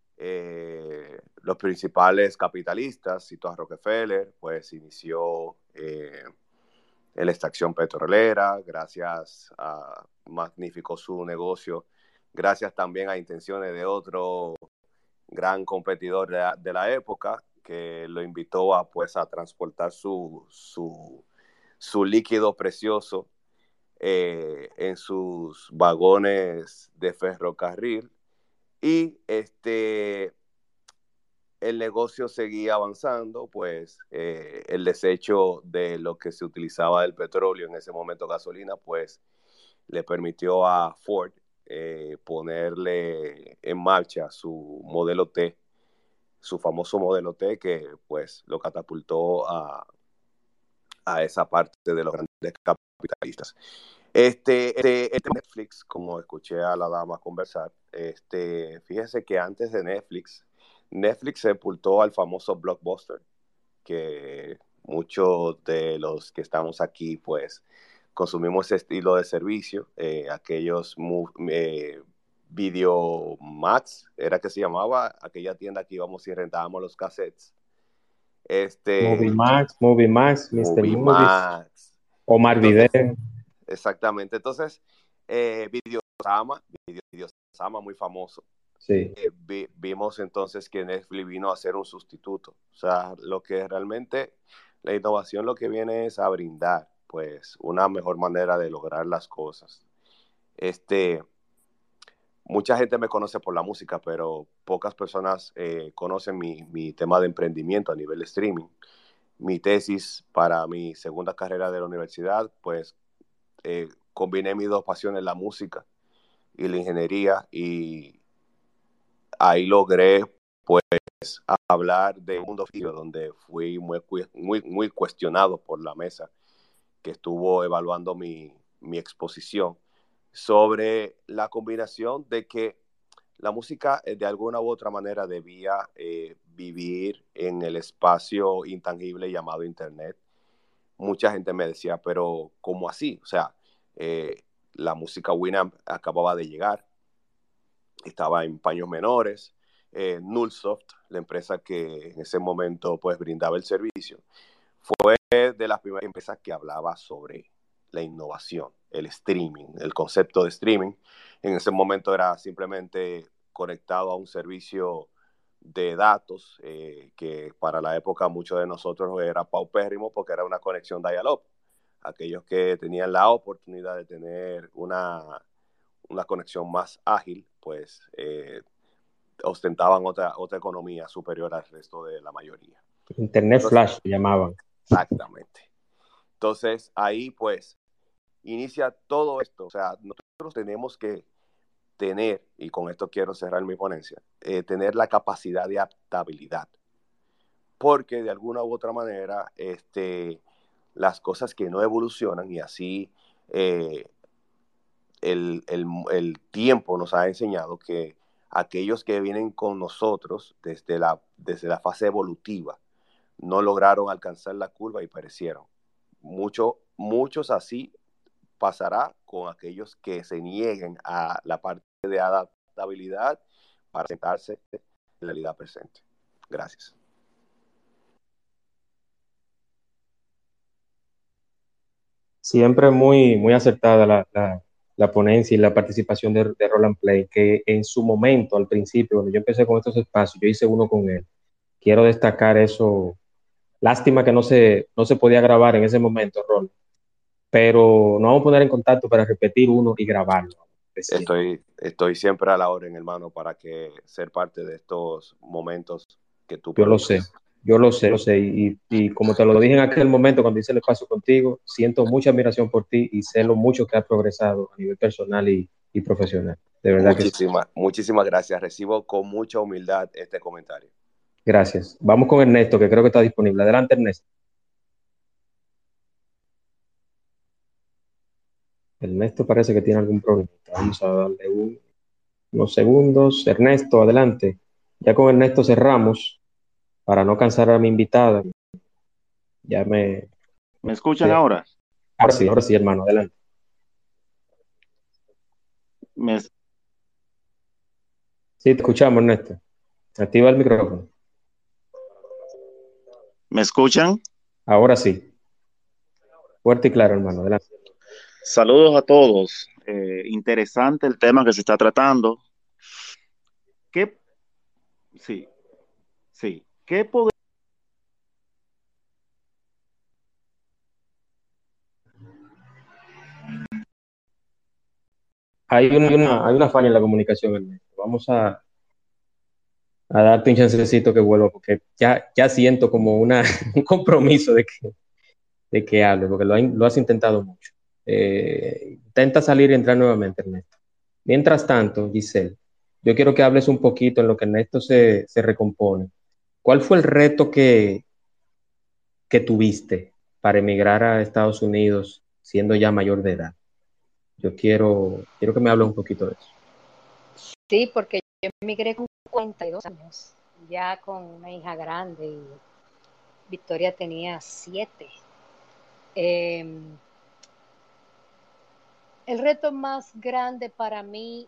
eh, los principales capitalistas, cito a Rockefeller, pues inició eh, en la extracción petrolera, gracias a magnífico su negocio, gracias también a intenciones de otro gran competidor de la, de la época, que lo invitó a, pues, a transportar su, su, su líquido precioso eh, en sus vagones de ferrocarril. Y este, el negocio seguía avanzando, pues eh, el desecho de lo que se utilizaba del petróleo, en ese momento gasolina, pues le permitió a Ford eh, ponerle en marcha su modelo T, su famoso modelo T, que pues lo catapultó a, a esa parte de los grandes capitalistas. Este, este, este Netflix, como escuché a la dama conversar, este, fíjese que antes de Netflix, Netflix sepultó al famoso Blockbuster, que muchos de los que estamos aquí, pues, consumimos ese estilo de servicio, eh, aquellos eh, Video Max, era que se llamaba, aquella tienda que íbamos y rentábamos los cassettes. Este, Movie Max, Movie Max, mister Movie Movies, Max. Omar Entonces, Video. Exactamente. Entonces, eh, Videosama, Video, Videosama muy famoso. Sí. Eh, vi, vimos entonces que Netflix vino a ser un sustituto. O sea, lo que realmente, la innovación lo que viene es a brindar, pues, una mejor manera de lograr las cosas. Este, mucha gente me conoce por la música, pero pocas personas eh, conocen mi, mi tema de emprendimiento a nivel de streaming. Mi tesis para mi segunda carrera de la universidad, pues, Eh, combiné mis dos pasiones, la música y la ingeniería, y ahí logré pues hablar de un mundo físico donde fui muy, muy, muy cuestionado por la mesa que estuvo evaluando mi, mi exposición sobre la combinación de que la música eh, de alguna u otra manera debía eh, vivir en el espacio intangible llamado Internet. Mucha gente me decía, pero ¿cómo así? O sea, eh, la música Winamp acababa de llegar, estaba en paños menores. Eh, Nullsoft, la empresa que en ese momento pues brindaba el servicio, fue de las primeras empresas que hablaba sobre la innovación, el streaming, el concepto de streaming. En ese momento era simplemente conectado a un servicio de datos eh, que para la época muchos de nosotros era paupérrimo porque era una conexión dial-up. Aquellos que tenían la oportunidad de tener una, una conexión más ágil, pues eh, ostentaban otra, otra economía superior al resto de la mayoría. Internet Entonces, Flash se llamaban. Exactamente. Entonces, ahí pues inicia todo esto. O sea, nosotros tenemos que tener, y con esto quiero cerrar mi ponencia, eh, tener la capacidad de adaptabilidad. Porque de alguna u otra manera, este, las cosas que no evolucionan y así eh, el, el, el tiempo nos ha enseñado que aquellos que vienen con nosotros desde la, desde la fase evolutiva no lograron alcanzar la curva y perecieron. Mucho, muchos así pasará con aquellos que se nieguen a la parte de adaptabilidad para sentarse en la realidad presente. Gracias. Siempre muy, muy acertada la, la, la ponencia y la participación de, de Roland Play, que en su momento, al principio, cuando yo empecé con estos espacios, yo hice uno con él. Quiero destacar eso. Lástima que no se, no se podía grabar en ese momento, Roland, pero nos vamos a poner en contacto para repetir uno y grabarlo. Estoy, estoy siempre a la orden, hermano, para que ser parte de estos momentos que tú Yo lo sé, produces. yo lo sé, lo sé. Y, y como te lo dije en aquel momento cuando hice el espacio contigo, siento mucha admiración por ti y sé lo mucho que has progresado a nivel personal y, y profesional. De verdad que sí. Muchísimas, muchísimas gracias. Recibo con mucha humildad este comentario. Gracias. Vamos con Ernesto, que creo que está disponible. Adelante, Ernesto. Ernesto parece que tiene algún problema. Vamos a darle un, unos segundos. Ernesto, adelante. Ya con Ernesto cerramos para no cansar a mi invitada. Ya me... ¿Me escuchan ahora? Ahora sí, ahora sí, hermano, adelante. Me... Sí, te escuchamos, Ernesto. Activa el micrófono. ¿Me escuchan? Ahora sí. Fuerte y claro, hermano, adelante. Saludos a todos. Eh, interesante el tema que se está tratando. ¿Qué? Sí, sí. ¿Qué poder? Hay una, hay una, hay una falla en la comunicación, Ernesto. Vamos a, a darte un chancecito que vuelva, porque ya, ya siento como una, un compromiso de que, de que hable, porque lo, lo has intentado mucho. Eh, intenta salir y entrar nuevamente, Ernesto. Mientras tanto, Giselle, yo quiero que hables un poquito en lo que Ernesto se, se recompone. ¿Cuál fue el reto que, que tuviste para emigrar a Estados Unidos siendo ya mayor de edad? Yo quiero, quiero que me hables un poquito de eso. Sí, porque yo emigré con cuarenta y dos años, ya con una hija grande y Victoria tenía siete. Eh, el reto más grande para mí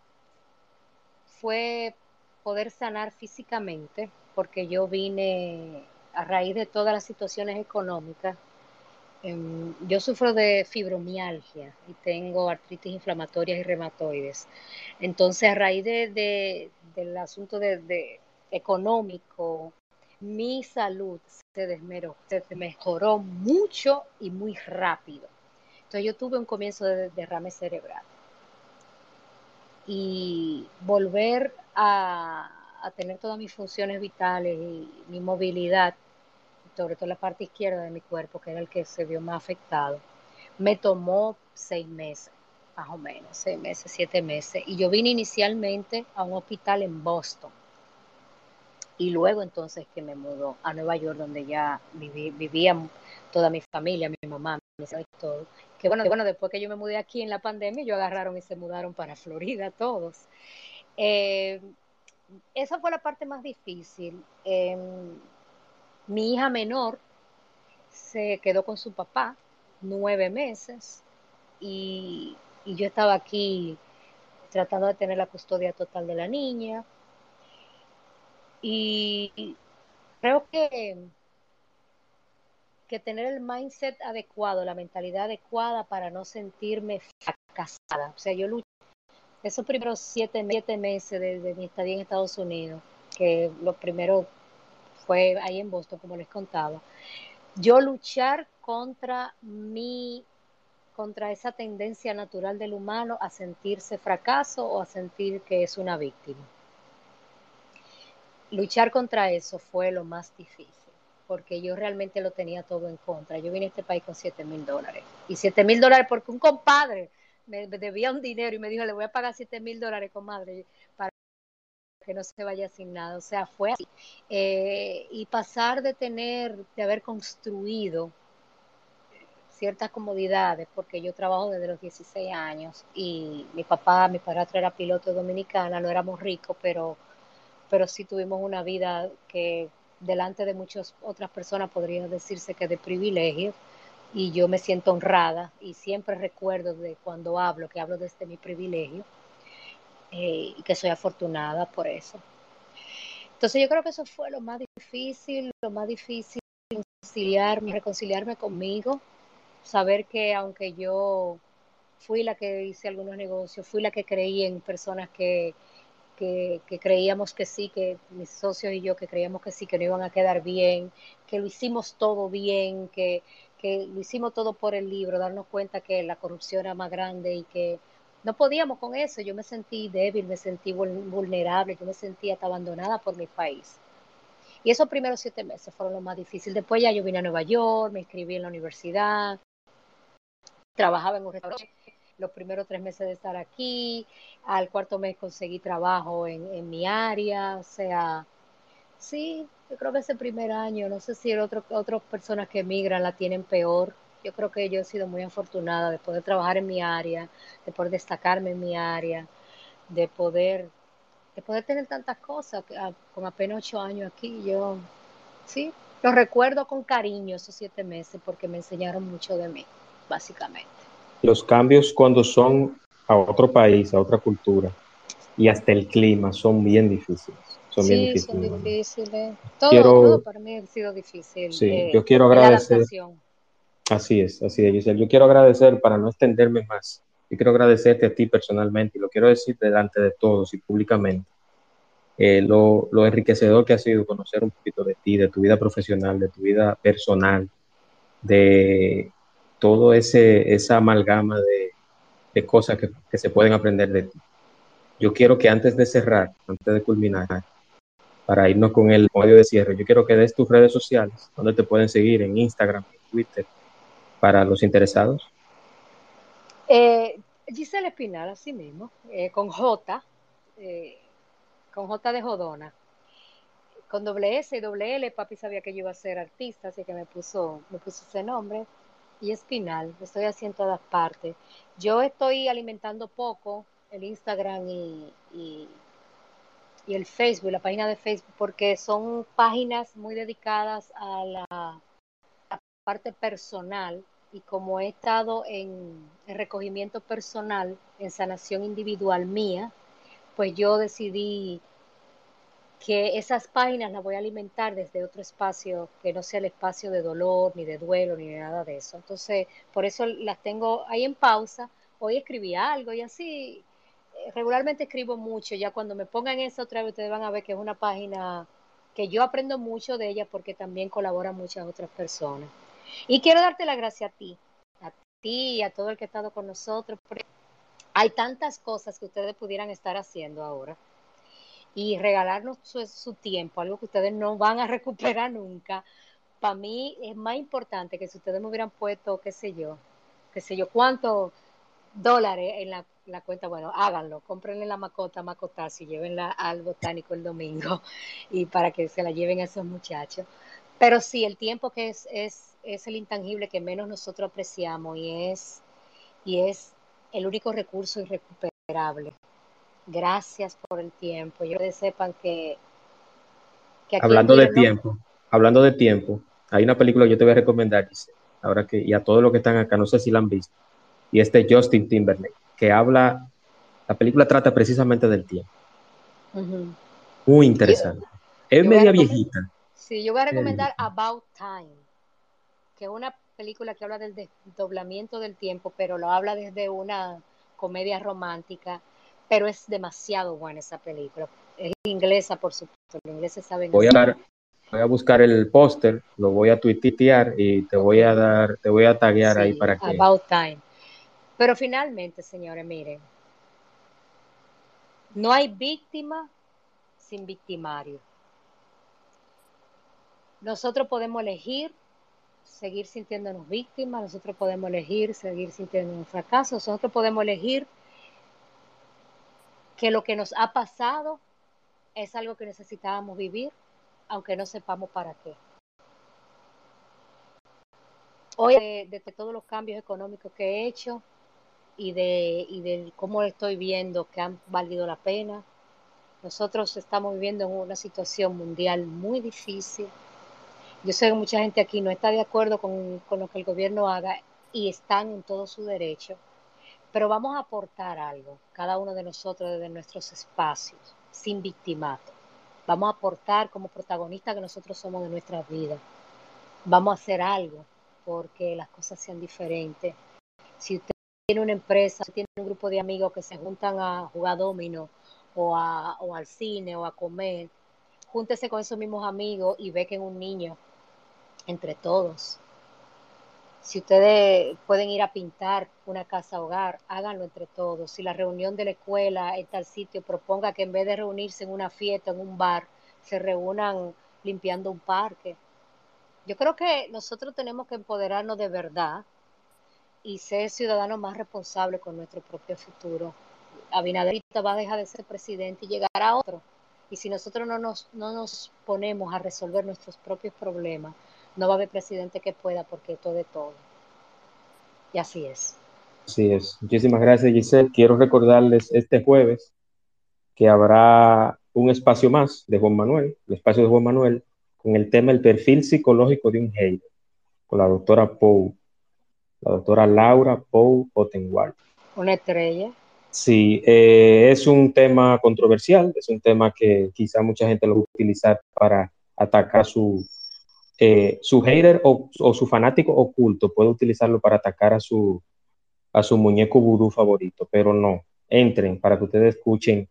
fue poder sanar físicamente, porque yo vine a raíz de todas las situaciones económicas. Eh, yo sufro de fibromialgia y tengo artritis inflamatorias y reumatoides. Entonces, a raíz de, de, del asunto de, de económico, mi salud se desmeró, se mejoró mucho y muy rápido. Entonces, yo tuve un comienzo de derrame cerebral. Y volver a, a tener todas mis funciones vitales y mi movilidad, sobre todo la parte izquierda de mi cuerpo, que era el que se vio más afectado, me tomó seis meses, más o menos, seis meses, siete meses. Y yo vine inicialmente a un hospital en Boston. Y luego entonces que me mudó a Nueva York, donde ya viví, vivía toda mi familia, mi mamá, mi y todo. Que bueno, que bueno, después que yo me mudé aquí en la pandemia, ellos agarraron y se mudaron para Florida todos. Eh, esa fue la parte más difícil. Eh, mi hija menor se quedó con su papá nueve meses y, y yo estaba aquí tratando de tener la custodia total de la niña y, y creo que, que tener el mindset adecuado, la mentalidad adecuada para no sentirme fracasada. O sea, yo luché esos primeros siete, siete meses de, de mi estadía en Estados Unidos, que lo primero fue ahí en Boston, como les contaba, yo luchar contra mi contra esa tendencia natural del humano a sentirse fracaso o a sentir que es una víctima. Luchar contra eso fue lo más difícil, porque yo realmente lo tenía todo en contra. Yo vine a este país con siete mil dólares. Y siete mil dólares porque un compadre me, me debía un dinero y me dijo, le voy a pagar siete mil dólares, comadre, para que no se vaya sin nada. O sea, fue así. Eh, y pasar de tener, de haber construido ciertas comodidades, porque yo trabajo desde los dieciséis años y mi papá, mi padrastro era piloto dominicana, no éramos ricos, pero, pero sí tuvimos una vida que delante de muchas otras personas podría decirse que de privilegio, y yo me siento honrada y siempre recuerdo de cuando hablo, que hablo desde mi privilegio, eh, y que soy afortunada por eso. Entonces yo creo que eso fue lo más difícil, lo más difícil, reconciliarme, reconciliarme conmigo, saber que aunque yo fui la que hice algunos negocios, fui la que creí en personas que, que, que creíamos que sí, que mis socios y yo que creíamos que sí, que no iban a quedar bien, que lo hicimos todo bien, que, que lo hicimos todo por el libro, darnos cuenta que la corrupción era más grande y que no podíamos con eso. Yo me sentí débil, me sentí vulnerable, yo me sentía hasta abandonada por mi país. Y esos primeros siete meses fueron los más difíciles. Después ya yo vine a Nueva York, me inscribí en la universidad, trabajaba en un restaurante los primeros tres meses de estar aquí, al cuarto mes conseguí trabajo en, en mi área, o sea, sí, yo creo que ese primer año, no sé si el otro, otras personas que emigran la tienen peor. Yo creo que yo he sido muy afortunada de poder trabajar en mi área, de poder destacarme en mi área, de poder, de poder tener tantas cosas, con apenas ocho años aquí, yo, sí, los recuerdo con cariño esos siete meses porque me enseñaron mucho de mí, básicamente. Los cambios cuando son a otro país, a otra cultura, y hasta el clima son bien difíciles. Son bien Sí, son difíciles. difíciles. Todo, Quiero, todo para mí ha sido difícil, sí, eh, yo quiero en la agradecer, adaptación. así es, así es, Giselle. Yo quiero agradecer, para no extenderme más, yo quiero agradecerte a ti personalmente, y lo quiero decir delante de todos y públicamente, eh, lo, lo enriquecedor que ha sido conocer un poquito de ti, de tu vida profesional, de tu vida personal, de todo ese, esa amalgama de, de cosas que, que se pueden aprender de ti. Yo quiero que antes de cerrar, antes de culminar, para irnos con el audio de cierre, yo quiero que des tus redes sociales, donde te pueden seguir en Instagram, en Twitter, para los interesados. Eh, Giselle Espinal, así mismo, eh, con J, eh, con J de Jodona, con doble S y doble L. Papi sabía que yo iba a ser artista, así que me puso, me puso ese nombre. Y Espinal, estoy así en todas partes. Yo estoy alimentando poco el Instagram y, y, y el Facebook, la página de Facebook, porque son páginas muy dedicadas a la, la parte personal, y como he estado en, en recogimiento personal, en sanación individual mía, pues yo decidí que esas páginas las voy a alimentar desde otro espacio que no sea el espacio de dolor, ni de duelo, ni de nada de eso. Entonces, por eso las tengo ahí en pausa. Hoy escribí algo y así, eh, regularmente escribo mucho. Ya cuando me pongan esa otra vez, ustedes van a ver que es una página que yo aprendo mucho de ella porque también colaboran muchas otras personas. Y quiero darte la gracia a ti, a ti y a todo el que ha estado con nosotros, porque hay tantas cosas que ustedes pudieran estar haciendo ahora y regalarnos su, su tiempo, algo que ustedes no van a recuperar nunca. Para mí es más importante que si ustedes me hubieran puesto, qué sé yo, qué sé yo, cuántos dólares en la, la cuenta, bueno, háganlo, cómprenle la macota, macotazo y llévenla al botánico el domingo y para que se la lleven a esos muchachos. Pero sí, el tiempo que es, es, es el intangible que menos nosotros apreciamos y es, y es el único recurso irrecuperable. Gracias por el tiempo. Yo que sepan que, que aquí Hablando de miren, ¿no? tiempo, hablando de tiempo, hay una película que yo te voy a recomendar, Giselle, ahora que, y a todos los que están acá, no sé si la han visto, y es de Justin Timberlake, que habla, la película trata precisamente del tiempo. Ujú. Muy Yo, interesante. Es yo voy a media recomendar, viejita. sí, yo voy a media recomendar viejita. About Time, que es una película que habla del desdoblamiento del tiempo, pero lo habla desde una comedia romántica, pero es demasiado buena esa película. Es inglesa, por supuesto, los ingleses saben Voy a, hacer. dar, voy a buscar el póster, lo voy a tuitear y te voy Ok, a dar, te voy a taguear ahí sí, para que. About Time. Pero finalmente, señores, miren, no hay víctima sin victimario. Nosotros podemos elegir seguir sintiéndonos víctimas, nosotros podemos elegir seguir sintiéndonos fracasos, nosotros podemos elegir que lo que nos ha pasado es algo que necesitábamos vivir, aunque no sepamos para qué. Hoy, de, de todos los cambios económicos que he hecho y de, y de cómo estoy viendo que han valido la pena, nosotros estamos viviendo en una situación mundial muy difícil. Yo sé que mucha gente aquí no está de acuerdo con, con lo que el gobierno haga y están en todo su derecho, pero vamos a aportar algo, cada uno de nosotros desde nuestros espacios, sin victimato. Vamos a aportar como protagonistas que nosotros somos de nuestras vidas. Vamos a hacer algo porque las cosas sean diferentes. Si usted tiene una empresa, tiene un grupo de amigos que se juntan a jugar dominó o, a, o al cine o a comer, júntese con esos mismos amigos y bequen un niño entre todos. Si ustedes pueden ir a pintar una casa hogar, háganlo entre todos. Si la reunión de la escuela en tal sitio, proponga que en vez de reunirse en una fiesta, en un bar, se reúnan limpiando un parque. Yo creo que nosotros tenemos que empoderarnos de verdad y ser ciudadanos más responsables con nuestro propio futuro. Abinader va a dejar de ser presidente y llegará otro. Y si nosotros no nos, no nos ponemos a resolver nuestros propios problemas, no va a haber presidente que pueda porque todo de todo. Y así es. Así es. Muchísimas gracias, Giselle. Quiero recordarles este jueves que habrá un espacio más de Juan Manuel, el espacio de Juan Manuel, con el tema el perfil psicológico de un hater, con la doctora Pou, la doctora Laura Pou Ottenwald. Una estrella. Sí, eh, es un tema controversial, es un tema que quizá mucha gente lo va a utilizar para atacar su, eh, su hater o, o su fanático oculto, puede utilizarlo para atacar a su, a su muñeco vudú favorito, pero no, entren para que ustedes escuchen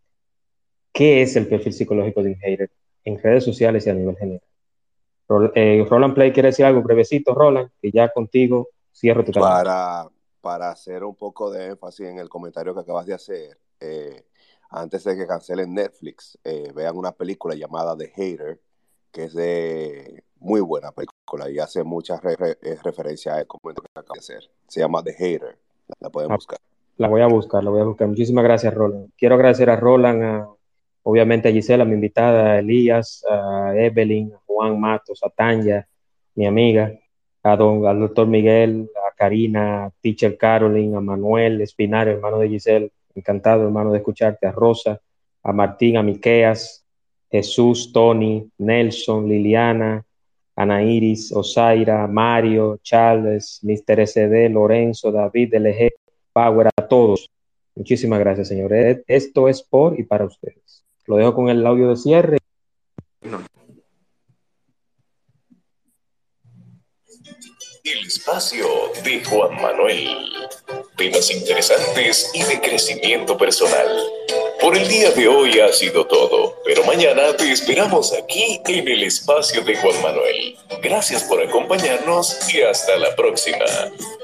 qué es el perfil psicológico de un hater en redes sociales y a nivel general. Rol, eh, Roland Play quiere decir algo brevecito, Roland, que ya contigo cierro totalmente. Para, para hacer un poco de énfasis en el comentario que acabas de hacer, eh, antes de que cancelen Netflix, eh, vean una película llamada The Hater, que es de muy buena película y hace mucha re, re, referencia al comentario que acabas de hacer. Se llama The Hater, la pueden Ah, buscar. La voy a buscar, la voy a buscar. Muchísimas gracias, Roland. Quiero agradecer a Roland, a, obviamente a Gisela, mi invitada, a Elías, a Evelyn, a Juan Matos, a Tanya, mi amiga, a don, al doctor Miguel, a Karina, a Teacher Caroline, a Manuel Espinario, hermano de Giselle, encantado, hermano, de escucharte, a Rosa, a Martín, a Miqueas, Jesús, Tony, Nelson, Liliana, Ana Iris, Osaira, Mario, Charles, mister S D, Lorenzo, David, L G, Power, a todos. Muchísimas gracias, señores. Esto es por y para ustedes. Lo dejo con el audio de cierre. No. El espacio de Juan Manuel. Temas interesantes y de crecimiento personal. Por el día de hoy ha sido todo, pero mañana te esperamos aquí en el espacio de Juan Manuel. Gracias por acompañarnos y hasta la próxima.